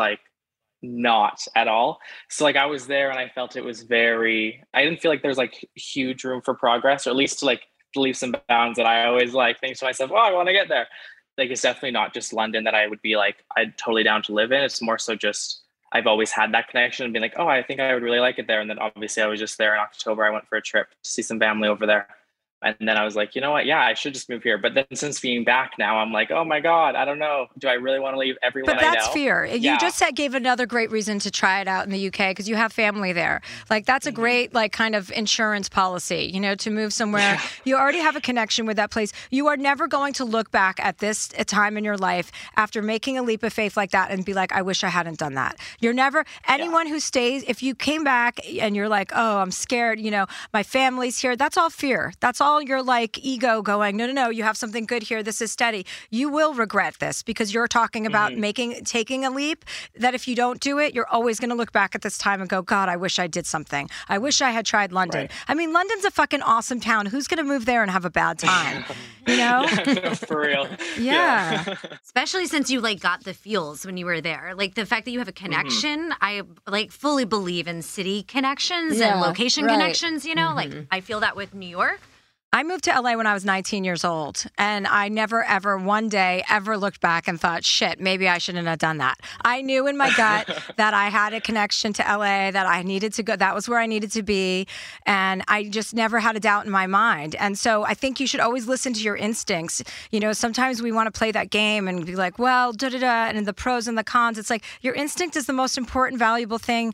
Speaker 15: not at all. So I was there and I felt it was I didn't feel there's huge room for progress, or at least to leaps and bounds that I always think to myself, I want to get there. It's definitely not just London that I would be I'm totally down to live in. It's more so just I've always had that connection and been I think I would really like it there. And then obviously I was just there in October. I went for a trip to see some family over there. And then I was you know what? Yeah, I should just move here. But then since being back now, I'm oh my God, I don't know. Do I really want to leave everyone I know?
Speaker 1: But that's fear. Yeah. You just gave another great reason to try it out in the UK because you have family there. That's a great kind of insurance policy, to move somewhere. Yeah. You already have a connection with that place. You are never going to look back at this time in your life after making a leap of faith like that and be I wish I hadn't done that. You're never, anyone who stays, if you came back and you're oh, I'm scared, my family's here, that's all fear. That's all your ego going, no, you have something good here. This is steady. You will regret this because you're talking about taking a leap that if you don't do it, you're always going to look back at this time and go, God, I wish I did something. I wish I had tried London. Right. I mean, London's a fucking awesome town. Who's going to move there and have a bad time?
Speaker 15: No, for real.
Speaker 1: Yeah.
Speaker 7: Especially since you got the feels when you were there. The fact that you have a connection, I fully believe in city connections and location connections, I feel that with New York.
Speaker 1: I moved to LA when I was 19 years old, and I never, ever, one day, ever looked back and thought, shit, maybe I shouldn't have done that. I knew in my gut that I had a connection to LA, that I needed to go, that was where I needed to be, and I just never had a doubt in my mind. And so I think you should always listen to your instincts. You know, sometimes we want to play that game and be like, well, da-da-da, and the pros and the cons. It's like your instinct is the most important, valuable thing,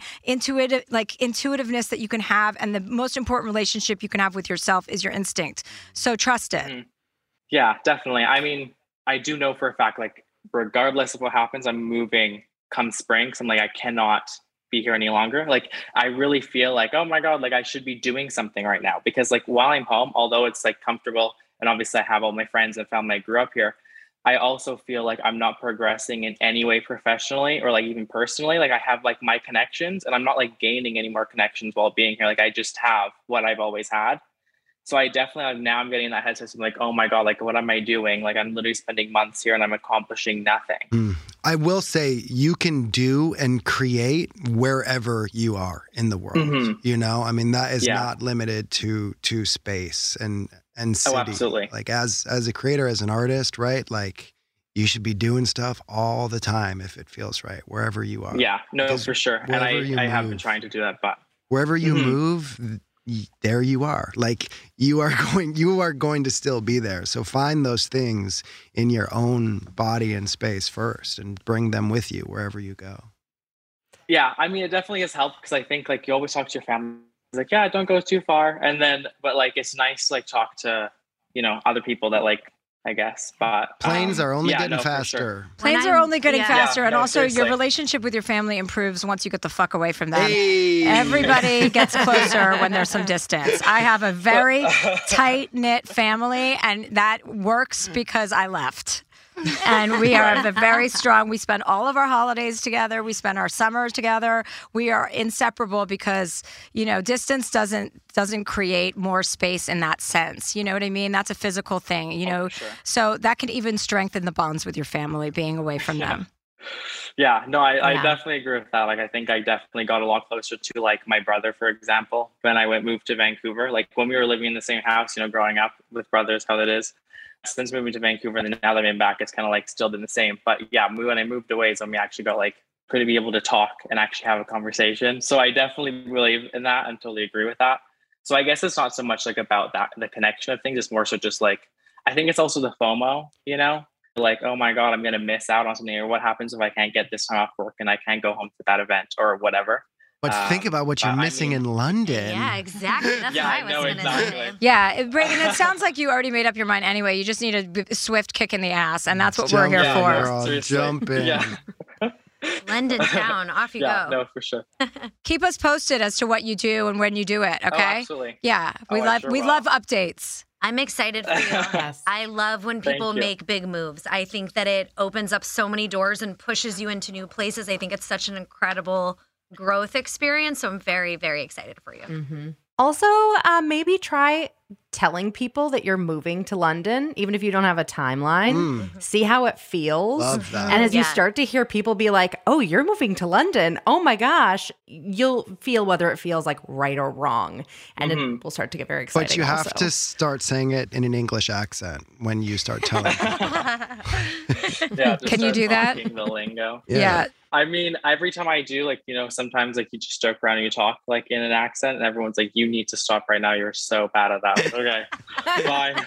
Speaker 1: intuitiveness that you can have, and the most important relationship you can have with yourself is your instinct. So trust it.
Speaker 15: Mm-hmm. Yeah, definitely. I mean, I do know for a fact, like, regardless of what happens, I'm moving come spring. So I'm like, I cannot be here any longer. Like, I really feel like, oh my God, like I should be doing something right now. Because like while I'm home, although it's like comfortable and obviously I have all my friends and family, I grew up here, I also feel like I'm not progressing in any way professionally or like even personally. Like I have like my connections and I'm not like gaining any more connections while being here. Like I just have what I've always had. So I definitely, now I'm getting in that headspace. I'm like, oh my God, like what am I doing? Like I'm literally spending months here and I'm accomplishing nothing.
Speaker 8: I will say you can do and create wherever you are in the world.
Speaker 15: Mm-hmm.
Speaker 8: You know, I mean, that is not limited to space and city.
Speaker 15: Oh, absolutely.
Speaker 8: Like as a creator, as an artist, right? Like you should be doing stuff all the time if it feels right, wherever you are.
Speaker 15: Yeah, no,
Speaker 8: Because
Speaker 15: for sure. And I have been trying to do that, but
Speaker 8: wherever you move, there you are. Like you are going to still be there. So find those things in your own body and space first and bring them with you wherever you go.
Speaker 15: Yeah, I mean, it definitely has helped because I think like you always talk to your family. It's like, yeah, don't go too far. And then, but like, it's nice to like talk to, you know, other people that like, I guess, but
Speaker 8: planes are only getting faster.
Speaker 15: Sure.
Speaker 1: Planes are only getting faster,
Speaker 15: Yeah,
Speaker 1: and
Speaker 15: no,
Speaker 1: also
Speaker 15: seriously.
Speaker 1: your relationship with your family improves once you get the fuck away from them.
Speaker 8: Hey.
Speaker 1: Everybody gets closer when there's some distance. I have a very tight-knit family, and that works because I left. And we are very strong. We spend all of our holidays together. We spend our summers together. We are inseparable because, you know, distance doesn't create more space in that sense. You know what I mean? That's a physical thing, you know.
Speaker 15: Sure.
Speaker 1: So that can even strengthen the bonds with your family, being away from them.
Speaker 15: Yeah, no, I definitely agree with that. Like, I think I definitely got a lot closer to like my brother, for example, when I moved to Vancouver. Like when we were living in the same house, you know, growing up with brothers, how that is. Since moving to Vancouver and then now that I'm back, it's kind of like still been the same. But yeah, when I moved away is when we actually got like to be able to talk and actually have a conversation. So I definitely believe in that and totally agree with that. So I guess it's not so much like about that, the connection of things. It's more so just like, I think it's also the FOMO, you know, like, oh my God, I'm going to miss out on something, or what happens if I can't get this time off work and I can't go home to that event or whatever.
Speaker 8: But think about what you're missing in London.
Speaker 7: Yeah, exactly. That's what I was going to say.
Speaker 1: Yeah, Brayden, it sounds like you already made up your mind anyway. You just need a swift kick in the ass, and that's what we're here for.
Speaker 8: Girl, jump in.
Speaker 15: Yeah.
Speaker 7: London town, off you go.
Speaker 15: No, for sure.
Speaker 1: Keep us posted as to what you do and when you do it, okay?
Speaker 15: Oh, absolutely.
Speaker 1: Yeah, we love updates.
Speaker 7: I'm excited for you.
Speaker 6: Yes.
Speaker 7: I love when
Speaker 15: Thank
Speaker 7: people
Speaker 15: you.
Speaker 7: make big moves. I think that it opens up so many doors and pushes you into new places. I think it's such an incredible growth experience. So I'm very, very excited for you.
Speaker 6: Mm-hmm. Also, maybe try telling people that you're moving to London, even if you don't have a timeline. See how it feels.
Speaker 8: Love that.
Speaker 6: And as you start to hear people be like, oh, you're moving to London. Oh my gosh. You'll feel whether it feels like right or wrong. And it will start to get very exciting.
Speaker 8: But you have
Speaker 6: also.
Speaker 8: to start saying it in an English accent when you start telling people.
Speaker 15: Yeah,
Speaker 1: Can you do that?
Speaker 15: The lingo.
Speaker 1: Yeah.
Speaker 15: I mean, every time I do, like, you know, sometimes like you just joke around and you talk like in an accent and everyone's like, you need to stop right now. You're so bad at that. Okay, bye.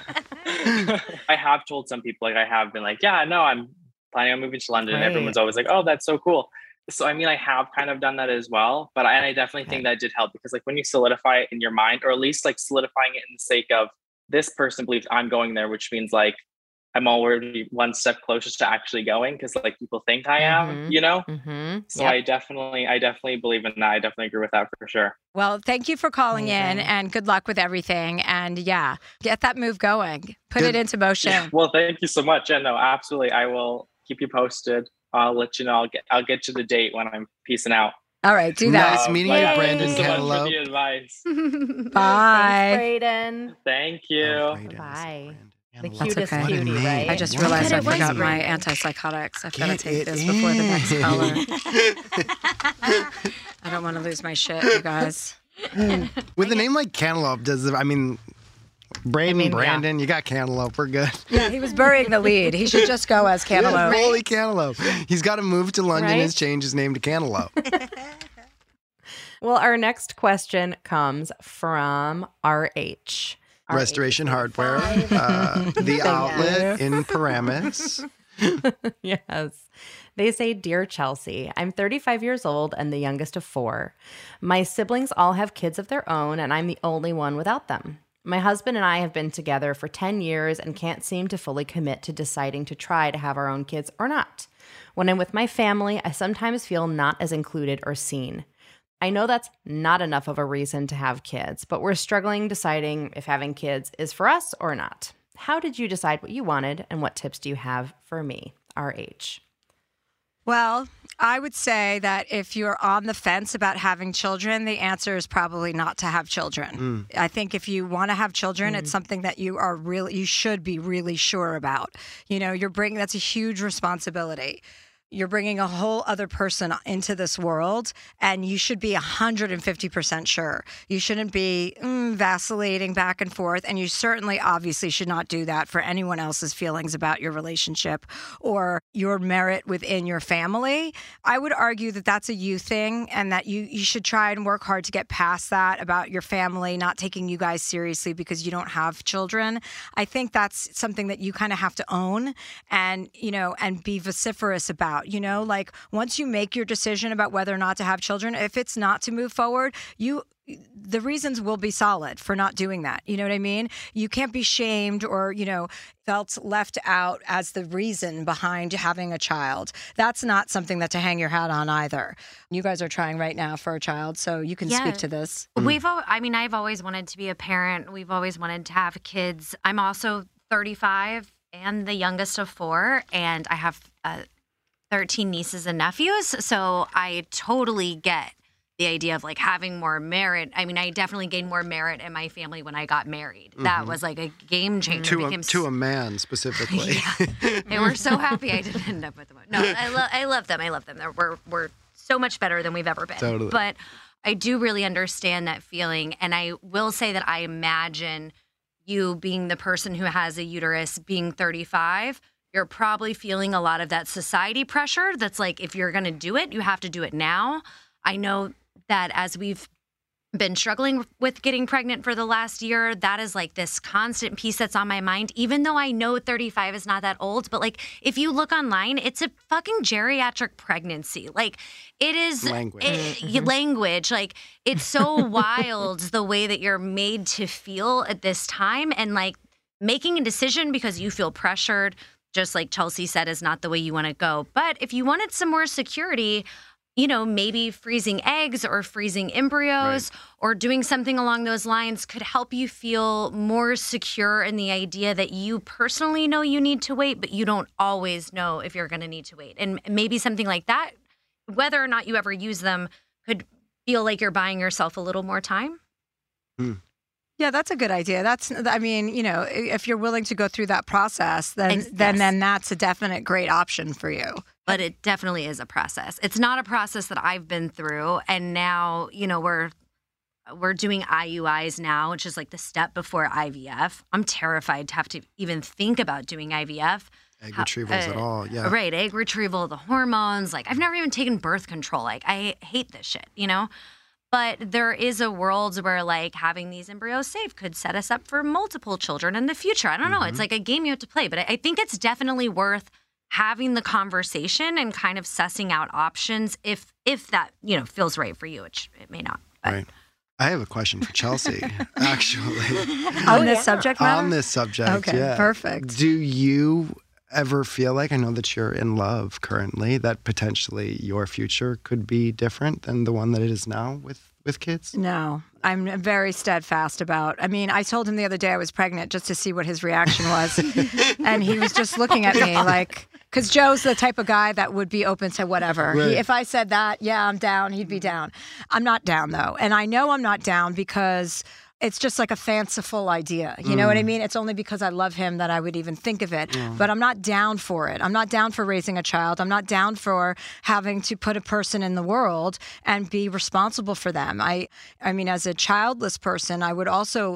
Speaker 15: I have told some people, like I have been like, yeah, no, I'm planning on moving to London. And everyone's always like, oh, that's so cool. So, I mean, I have kind of done that as well, but I definitely think that did help because like when you solidify it in your mind, or at least like solidifying it in the sake of this person believes I'm going there, which means like, I'm already one step closer to actually going because like people think I am, you know? So I definitely believe in that. I definitely agree with that for sure.
Speaker 1: Well, thank you for calling in and good luck with everything. And yeah, get that move going. Put it into motion.
Speaker 15: Well, thank you so much. Yeah, no, absolutely. I will keep you posted. I'll let you know. I'll get you the date when I'm peacing out.
Speaker 1: All right, do that.
Speaker 8: Nice meeting you, Brandon
Speaker 15: Thank you so much
Speaker 8: Cantaloupe.
Speaker 15: for the advice.
Speaker 1: Bye.
Speaker 6: Thanks, Brayden.
Speaker 15: Thank you.
Speaker 8: Brayden.
Speaker 6: Bye. The
Speaker 1: That's
Speaker 6: cutest
Speaker 1: okay.
Speaker 6: cutie, right?
Speaker 1: I just
Speaker 8: What
Speaker 1: realized I
Speaker 8: a
Speaker 1: forgot
Speaker 8: name.
Speaker 1: my antipsychotics. I've got to
Speaker 8: Get
Speaker 1: take
Speaker 8: it
Speaker 1: this before the next
Speaker 8: in.
Speaker 1: caller. I don't want to lose my shit, you guys.
Speaker 8: With a name like Cantaloupe, Brandon, you got Cantaloupe. We're good.
Speaker 1: Yeah, he was burying the lead. He should just go as Cantaloupe.
Speaker 8: Yeah, fully Cantaloupe. He's got to move to London and change his name to Cantaloupe.
Speaker 6: Well, our next question comes from RH.
Speaker 8: Restoration Hardware, the outlet in Paramus.
Speaker 6: Yes. They say, Dear Chelsea, I'm 35 years old and the youngest of 4. My siblings all have kids of their own, and I'm the only one without them. My husband and I have been together for 10 years and can't seem to fully commit to deciding to try to have our own kids or not. When I'm with my family, I sometimes feel not as included or seen. I know that's not enough of a reason to have kids, but we're struggling deciding if having kids is for us or not. How did you decide what you wanted, and what tips do you have for me? RH.
Speaker 1: Well, I would say that if you're on the fence about having children, the answer is probably not to have children. I think if you want to have children, it's something that you should be really sure about. You know, that's a huge responsibility. You're bringing a whole other person into this world, and you should be 150% sure. You shouldn't be vacillating back and forth, and you certainly, obviously, should not do that for anyone else's feelings about your relationship or your merit within your family. I would argue that that's a you thing, and that you should try and work hard to get past that about your family not taking you guys seriously because you don't have children. I think that's something that you kind of have to own and be vociferous about. Like once you make your decision about whether or not to have children, if it's not to move forward, the reasons will be solid for not doing that. You know what I mean? You can't be shamed or, felt left out as the reason behind having a child. That's not something that to hang your hat on either. You guys are trying right now for a child, so you can speak to this.
Speaker 7: I've always wanted to be a parent. We've always wanted to have kids. I'm also 35 and the youngest of 4, and I have 13 nieces and nephews. So I totally get the idea of like having more merit. I mean, I definitely gained more merit in my family when I got married. That was like a game changer.
Speaker 8: To a man specifically.
Speaker 7: Yeah. They were so happy I didn't end up with them. No, I love them. I love them. We're so much better than we've ever been.
Speaker 8: Totally.
Speaker 7: But I do really understand that feeling. And I will say that I imagine you being the person who has a uterus being 35, you're probably feeling a lot of that society pressure that's like, if you're going to do it, you have to do it now. I know that as we've been struggling with getting pregnant for the last year, that is like this constant piece that's on my mind, even though I know 35 is not that old. But like, if you look online, it's a fucking geriatric pregnancy. Like it is language. Like it's so wild the way that you're made to feel at this time, and like making a decision because you feel pressured, just like Chelsea said, is not the way you want to go. But if you wanted some more security, maybe freezing eggs or freezing embryos or doing something along those lines could help you feel more secure in the idea that you personally know you need to wait, but you don't always know if you're going to need to wait. And maybe something like that, whether or not you ever use them, could feel like you're buying yourself a little more time.
Speaker 1: Yeah, that's a good idea. If you're willing to go through that process, then that's a definite great option for you.
Speaker 7: But it definitely is a process. It's not a process that I've been through. And now, we're doing IUIs now, which is like the step before IVF. I'm terrified to have to even think about doing IVF.
Speaker 8: Egg retrievals at all, yeah.
Speaker 7: Right, egg retrieval, the hormones. Like, I've never even taken birth control. Like, I hate this shit, But there is a world where, like, having these embryos safe could set us up for multiple children in the future. I don't know. It's like a game you have to play. But I think it's definitely worth having the conversation and kind of sussing out options if that, feels right for you, which it may not. But.
Speaker 8: Right. I have a question for Chelsea, actually.
Speaker 1: On this subject matter?
Speaker 8: On this subject,
Speaker 1: okay,
Speaker 8: yeah.
Speaker 1: Perfect.
Speaker 8: Do you ever feel like, I know that you're in love currently, that potentially your future could be different than the one that it is now with kids?
Speaker 1: No, I'm very steadfast about. I told him the other day I was pregnant just to see what his reaction was. And he was just looking at me like, because Joe's the type of guy that would be open to whatever.
Speaker 8: Right.
Speaker 1: If I said that, yeah, I'm down, he'd be down. I'm not down though. And I know I'm not down because it's just like a fanciful idea. You know what I mean? It's only because I love him that I would even think of it. But I'm not down for it. I'm not down for raising a child. I'm not down for having to put a person in the world and be responsible for them. I mean, as a childless person, I would also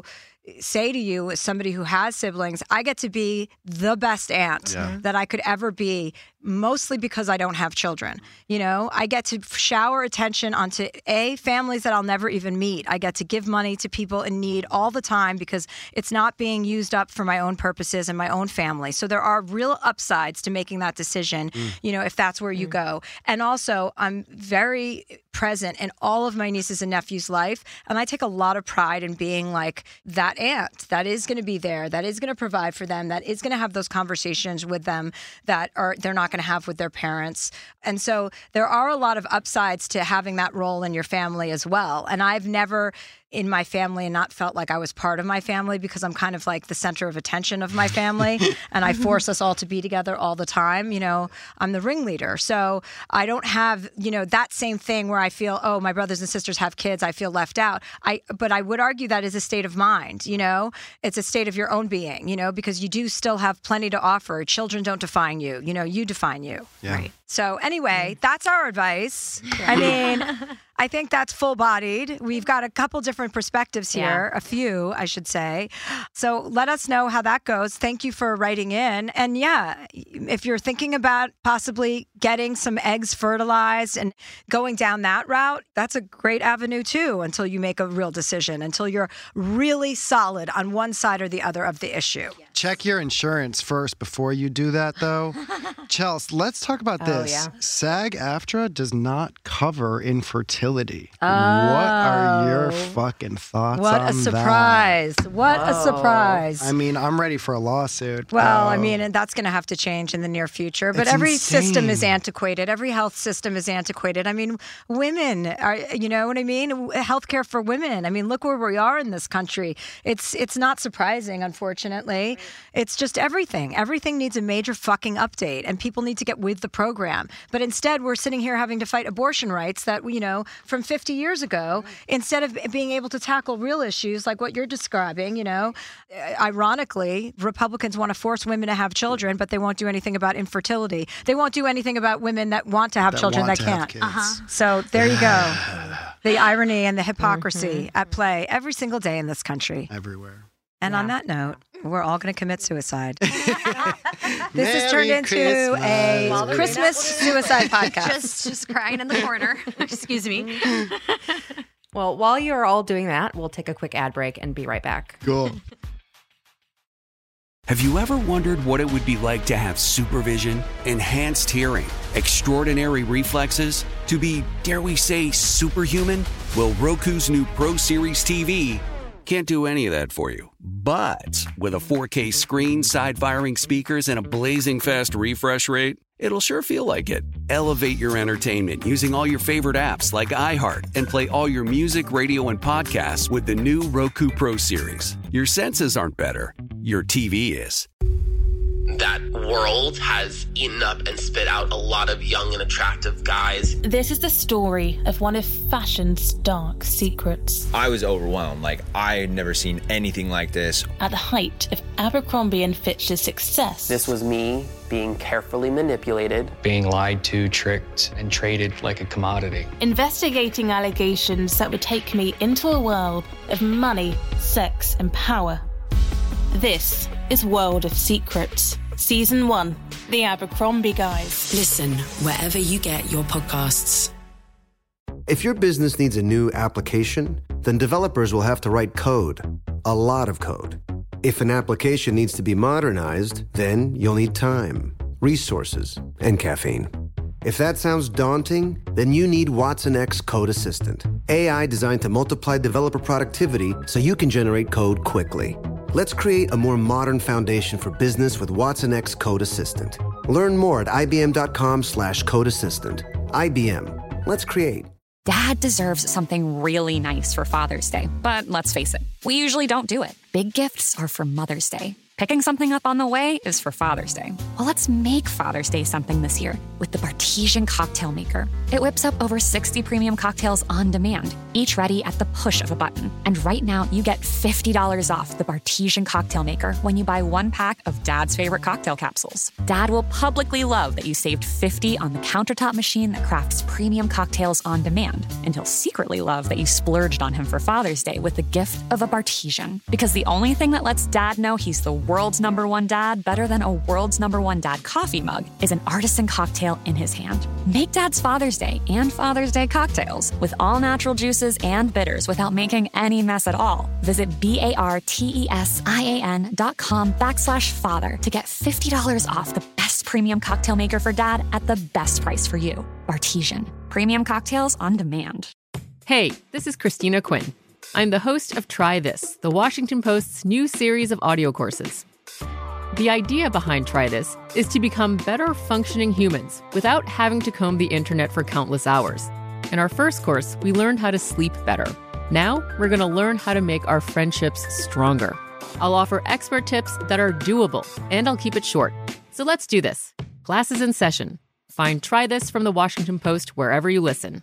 Speaker 1: say to you, as somebody who has siblings, I get to be the best aunt that I could ever be, mostly because I don't have children. You know, I get to shower attention onto families that I'll never even meet. I get to give money to people in need all the time because it's not being used up for my own purposes and my own family. So there are real upsides to making that decision, you know, if that's where you go. And also, I'm very present in all of my nieces and nephews' life. And I take a lot of pride in being like that aunt that is going to be there, that is going to provide for them, that is going to have those conversations with them that they're not going to have with their parents. And so there are a lot of upsides to having that role in your family as well. And I've never in my family and not felt like I was part of my family because I'm kind of like the center of attention of my family and I force us all to be together all the time. You know, I'm the ringleader. So I don't have, you know, that same thing where I feel, oh, my brothers and sisters have kids, I feel left out. But I would argue that is a state of mind, you know, it's a state of your own being, you know, because you do still have plenty to offer. Children don't define you, you know, you define you.
Speaker 8: Yeah.
Speaker 1: Right. So anyway, that's our advice. I mean, I think that's full-bodied. We've got a couple different perspectives here, a few, I should say. So let us know how that goes. Thank you for writing in. And yeah, if you're thinking about possibly getting some eggs fertilized and going down that route, that's a great avenue too until you make a real decision, until you're really solid on one side or the other of the issue.
Speaker 8: Check your insurance first before you do that, though. Chelsea, let's talk about this. SAG-AFTRA does not cover infertility. What are your fucking thoughts on that?
Speaker 1: What a surprise. What a surprise.
Speaker 8: I mean, I'm ready for a lawsuit.
Speaker 1: Well, I mean, and that's going to have to change in the near future. But every system is antiquated. Every health system is antiquated. I mean, women are, you know what I mean? Healthcare for women. I mean, look where we are in this country. It's not surprising, unfortunately. It's just everything. Everything needs a major fucking update, and people need to get with the program. But instead, we're sitting here having to fight abortion rights that, you know, from 50 years ago, instead of being able to tackle real issues like what you're describing, you know. Ironically, Republicans want to force women to have children, but they won't do anything about infertility. They won't do anything about women that want to have children that can't. So there you go. The irony and the hypocrisy at play every single day in this country.
Speaker 8: Everywhere.
Speaker 1: And on that note, we're all going to commit suicide. This has turned into a Christmas suicide podcast.
Speaker 7: Just crying in the corner. Excuse me.
Speaker 6: Well, while you're all doing that, we'll take a quick ad break and be right back.
Speaker 8: Cool.
Speaker 12: Have you ever wondered what it would be like to have supervision, enhanced hearing, extraordinary reflexes, to be, dare we say, superhuman? Well, Roku's new Pro Series TV can't do any of that for you. But with a 4K screen, side-firing speakers, and a blazing fast refresh rate, it'll sure feel like it. Elevate your entertainment using all your favorite apps like iHeart and play all your music, radio, and podcasts with the new Roku Pro Series. Your senses aren't better. Your TV is.
Speaker 16: That world has eaten up and spit out a lot of young and attractive guys.
Speaker 17: This is the story of one of fashion's dark secrets.
Speaker 18: I was overwhelmed. Like, I had never seen anything like this.
Speaker 17: At the height of Abercrombie & Fitch's success.
Speaker 19: This was me being carefully manipulated.
Speaker 20: Being lied to, tricked, and traded like a commodity.
Speaker 17: Investigating allegations that would take me into a world of money, sex, and power. This is World of Secrets. Season 1, The Abercrombie Guys.
Speaker 21: Listen wherever you get your podcasts.
Speaker 2: If your business needs a new application, then developers will have to write code. A lot of code. If an application needs to be modernized, then you'll need time, resources, and caffeine. If that sounds daunting, then you need Watson X Code Assistant. AI designed to multiply developer productivity so you can generate code quickly. Let's create a more modern foundation for business with Watson X Code Assistant. Learn more at ibm.com/code assistant. IBM. Let's create.
Speaker 14: Dad deserves something really nice for Father's Day, but let's face it, we usually don't do it. Big gifts are for Mother's Day. Picking something up on the way is for Father's Day. Well, let's make Father's Day something this year with the Bartesian Cocktail Maker. It whips up over 60 premium cocktails on demand, each ready at the push of a button. And right now, you get $50 off the Bartesian Cocktail Maker when you buy one pack of Dad's favorite cocktail capsules. Dad will publicly love that you saved $50 on the countertop machine that crafts premium cocktails on demand. And he'll secretly love that you splurged on him for Father's Day with the gift of a Bartesian. Because the only thing that lets Dad know he's the world's number one dad better than a world's number one dad coffee mug is an artisan cocktail in his hand. Make Dad's Father's Day and Father's Day cocktails with all natural juices and bitters without making any mess at all. Visit BARTESIAN.com/father to get $50 off the best premium cocktail maker for Dad at the best price for you. Bartesian. Premium cocktails on demand.
Speaker 13: Hey, this is Christina Quinn. I'm the host of Try This, the Washington Post's new series of audio courses. The idea behind Try This is to become better functioning humans without having to comb the internet for countless hours. In our first course, we learned how to sleep better. Now, we're going to learn how to make our friendships stronger. I'll offer expert tips that are doable, and I'll keep it short. So let's do this. Class is in session. Find Try This from the Washington Post wherever you listen.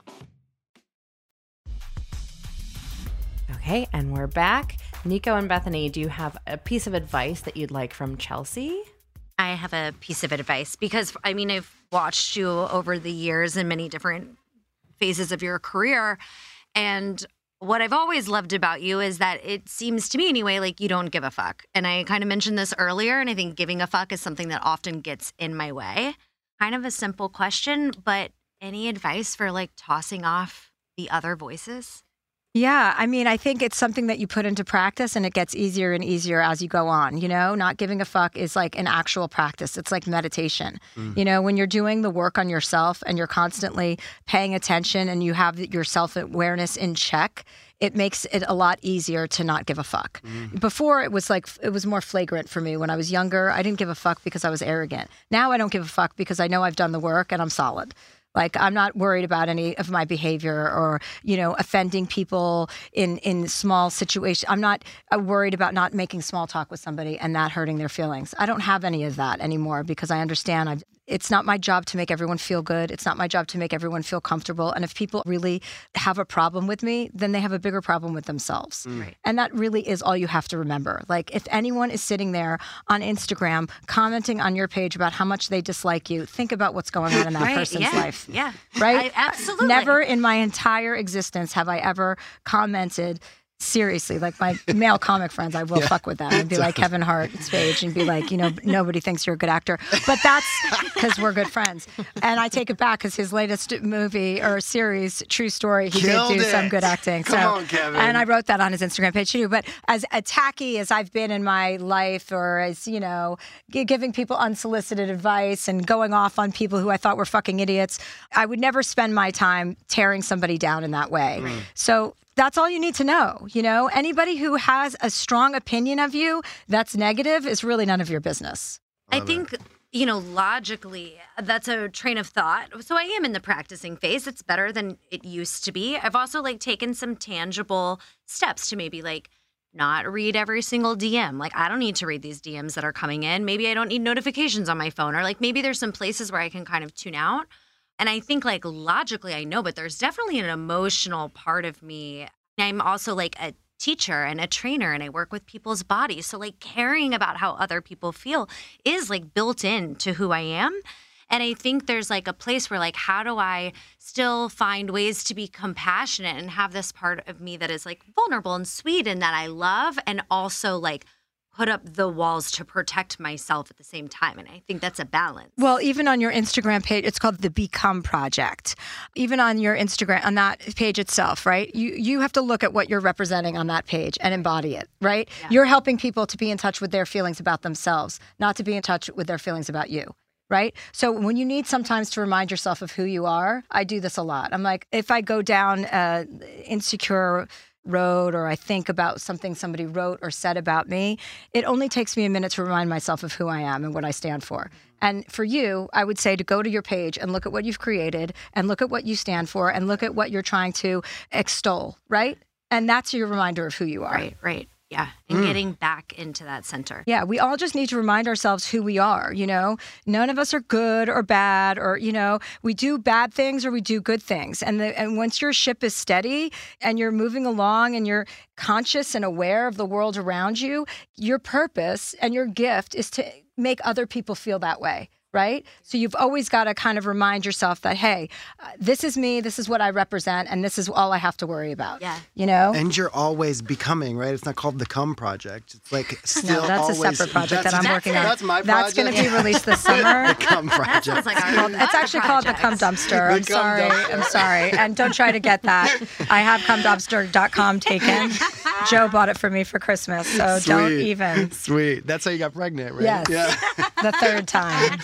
Speaker 6: Okay, and we're back. Nico and Bethany, do you have a piece of advice that you'd like from Chelsea?
Speaker 7: I have a piece of advice because, I mean, I've watched you over the years in many different phases of your career. And what I've always loved about you is that it seems to me anyway, like you don't give a fuck. And I kind of mentioned this earlier, and I think giving a fuck is something that often gets in my way. Kind of a simple question, but any advice for like tossing off the other voices?
Speaker 1: Yeah, I mean, I think it's something that you put into practice and it gets easier and easier as you go on, you know? Not giving a fuck is like an actual practice. It's like meditation. You know, when you're doing the work on yourself and you're constantly paying attention and you have your self-awareness in check, it makes it a lot easier to not give a fuck. Before, it was more flagrant for me. When I was younger, I didn't give a fuck because I was arrogant. Now I don't give a fuck because I know I've done the work and I'm solid. Like, I'm not worried about any of my behavior or, you know, offending people in small situations. I'm not worried about not making small talk with somebody and that hurting their feelings. I don't have any of that anymore because I understand it's not my job to make everyone feel good. It's not my job to make everyone feel comfortable. And if people really have a problem with me, then they have a bigger problem with themselves. Right. And that really is all you have to remember. Like, if anyone is sitting there on Instagram commenting on your page about how much they dislike you, think about what's going on in that person's life.
Speaker 7: Yeah.
Speaker 1: Right?
Speaker 7: Absolutely.
Speaker 1: Never in my entire existence have I ever commented seriously, like my male comic friends, I will fuck with them and be like Kevin Hart's page and be like, you know, nobody thinks you're a good actor. But that's because we're good friends. And I take it back because his latest movie or series, True Story, he did do some good acting.
Speaker 8: Come on, Kevin.
Speaker 1: And I wrote that on his Instagram page too. But as tacky as I've been in my life, or as, you know, giving people unsolicited advice and going off on people who I thought were fucking idiots, I would never spend my time tearing somebody down in that way. So that's all you need to know. You know, anybody who has a strong opinion of you that's negative is really none of your business.
Speaker 7: I think, you know, logically, that's a train of thought. So I am in the practicing phase. It's better than it used to be. I've also like taken some tangible steps to maybe like not read every single DM. Like, I don't need to read these DMs that are coming in. Maybe I don't need notifications on my phone, or like maybe there's some places where I can kind of tune out. And I think like logically I know, but there's definitely an emotional part of me. I'm also like a teacher and a trainer, and I work with people's bodies. So like caring about how other people feel is like built into who I am. And I think there's like a place where like, how do I still find ways to be compassionate and have this part of me that is like vulnerable and sweet and that I love, and also like put up the walls to protect myself at the same time. And I think that's a balance.
Speaker 1: Well, even on your Instagram page, it's called the Become Project. Even on your Instagram, on that page itself, right? You have to look at what you're representing on that page and embody it, right? Yeah. You're helping people to be in touch with their feelings about themselves, not to be in touch with their feelings about you. Right? So when you need sometimes to remind yourself of who you are, I do this a lot. I'm like, if I go down insecure road, or I think about something somebody wrote or said about me, it only takes me a minute to remind myself of who I am and what I stand for. And for you, I would say to go to your page and look at what you've created and look at what you stand for and look at what you're trying to extol, right? And that's your reminder of who you are.
Speaker 7: Right. Yeah, and getting back into that center.
Speaker 1: Yeah, we all just need to remind ourselves who we are, you know? None of us are good or bad, or, you know, we do bad things or we do good things. And once your ship is steady and you're moving along and you're conscious and aware of the world around you, your purpose and your gift is to make other people feel that way. Right? So you've always got to kind of remind yourself that, hey, this is me, this is what I represent, and this is all I have to worry about.
Speaker 7: Yeah.
Speaker 1: You know?
Speaker 8: And you're always becoming, right? It's not called the Come Project. It's like still
Speaker 1: no, that's
Speaker 8: always,
Speaker 1: a separate project that I'm working on.
Speaker 8: That's my project.
Speaker 1: That's going to be released this summer.
Speaker 8: The Come Project.
Speaker 1: It's actually called the Come Dumpster. I'm sorry. And don't try to get that. I have ComeDumpster.com taken. Joe bought it for me for Christmas, so don't even.
Speaker 8: Sweet. That's how you got pregnant, right?
Speaker 1: Yes.
Speaker 8: Yeah.
Speaker 1: The third time.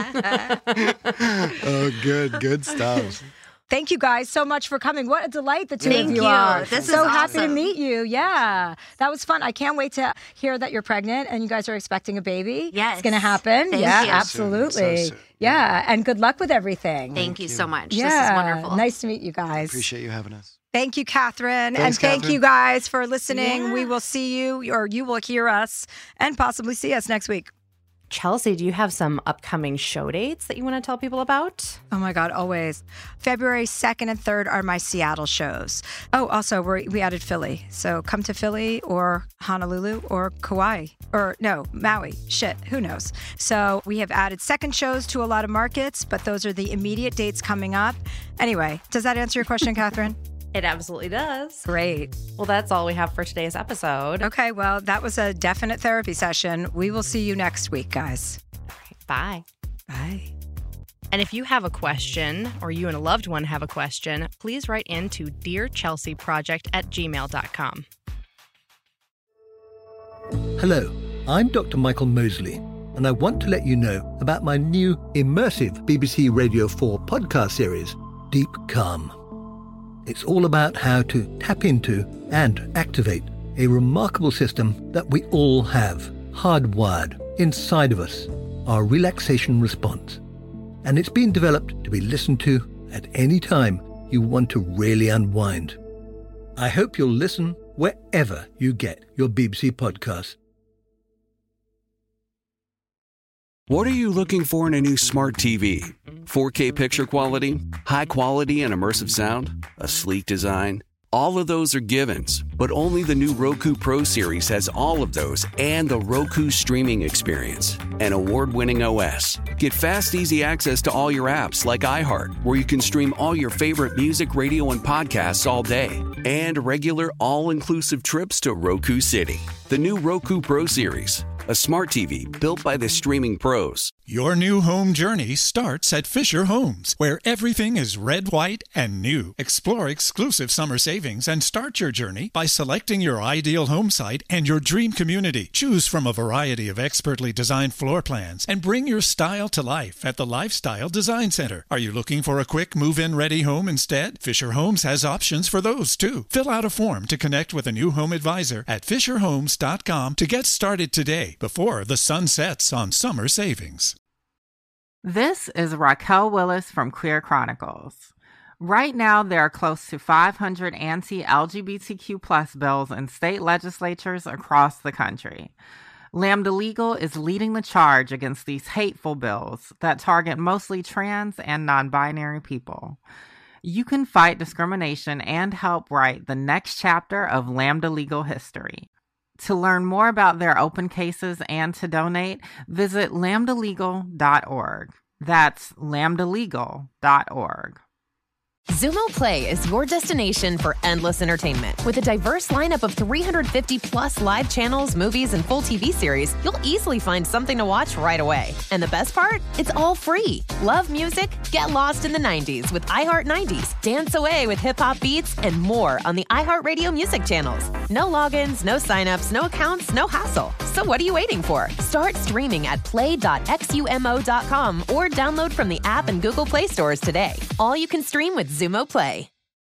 Speaker 8: Oh, good stuff.
Speaker 1: Thank you guys so much for coming. What a delight the two
Speaker 7: Thank
Speaker 1: of you
Speaker 7: you.
Speaker 1: are.
Speaker 7: This is
Speaker 1: so happy to
Speaker 7: awesome.
Speaker 1: meet you. Yeah, that was fun. I can't wait to hear that you're pregnant and you guys are expecting a baby.
Speaker 7: Yes.
Speaker 1: It's going to happen.
Speaker 7: Thank
Speaker 1: yeah,
Speaker 7: you.
Speaker 1: Absolutely.
Speaker 8: So soon.
Speaker 1: Yeah, and good luck with everything.
Speaker 7: Thank you so much.
Speaker 1: Yeah,
Speaker 7: This is wonderful.
Speaker 1: Nice to meet you guys.
Speaker 8: Appreciate you having us.
Speaker 1: Thank you, Catherine.
Speaker 8: Thanks,
Speaker 1: and thank
Speaker 8: Catherine.
Speaker 1: you guys for listening.
Speaker 7: Yeah.
Speaker 1: We will see you, or you will hear us and possibly see us next week.
Speaker 6: Chelsea, do you have some upcoming show dates that you want to tell people about?
Speaker 1: Oh my God, always. February 2nd and 3rd are my Seattle shows. Oh, also, we added Philly. So come to Philly or Honolulu or Kauai or no, Maui. Shit, who knows? So we have added second shows to a lot of markets, but those are the immediate dates coming up. Anyway, does that answer your question, Catherine?
Speaker 6: It absolutely does.
Speaker 1: Great.
Speaker 6: Well, that's all we have for today's episode.
Speaker 1: Okay, well, that was a definite therapy session. We will see you next week, guys.
Speaker 6: Bye.
Speaker 1: Bye.
Speaker 3: And if you have a question or you and a loved one have a question, please write into dearchelseaproject@gmail.com.
Speaker 22: Hello, I'm Dr. Michael Mosley, and I want to let you know about my new immersive BBC Radio 4 podcast series, Deep Calm. It's all about how to tap into and activate a remarkable system that we all have, hardwired inside of us, our relaxation response. And it's been developed to be listened to at any time you want to really unwind. I hope you'll listen wherever you get your BBC podcasts.
Speaker 12: What are you looking for in a new smart TV? 4K picture quality? High quality and immersive sound? A sleek design? All of those are givens, but only the new Roku Pro Series has all of those and the Roku streaming experience, an award-winning OS. Get fast, easy access to all your apps like iHeart, where you can stream all your favorite music, radio, and podcasts all day, and regular all-inclusive trips to Roku City. The new Roku Pro Series, a smart TV built by the streaming pros.
Speaker 23: Your new home journey starts at Fisher Homes, where everything is red, white, and new. Explore exclusive summer savings and start your journey by selecting your ideal home site and your dream community. Choose from a variety of expertly designed floor plans and bring your style to life at the Lifestyle Design Center. Are you looking for a quick move-in ready home instead? Fisher Homes has options for those too. Fill out a form to connect with a new home advisor at fisherhomes.com to get started today before the sun sets on summer savings.
Speaker 24: This is Raquel Willis from Queer Chronicles. Right now, there are close to 500 anti-LGBTQ+ bills in state legislatures across the country. Lambda Legal is leading the charge against these hateful bills that target mostly trans and non-binary people. You can fight discrimination and help write the next chapter of Lambda Legal history. To learn more about their open cases and to donate, visit lambdalegal.org. That's lambdalegal.org.
Speaker 25: Xumo Play is your destination for endless entertainment. With a diverse lineup of 350 plus live channels, movies, and full TV series, you'll easily find something to watch right away. And the best part? It's all free. Love music? Get lost in the 90s with iHeart 90s. Dance away with hip-hop beats and more on the iHeartRadio music channels. No logins, no signups, no accounts, no hassle. So what are you waiting for? Start streaming at play.xumo.com or download from the app and Google Play stores today. All you can stream with Xumo Play.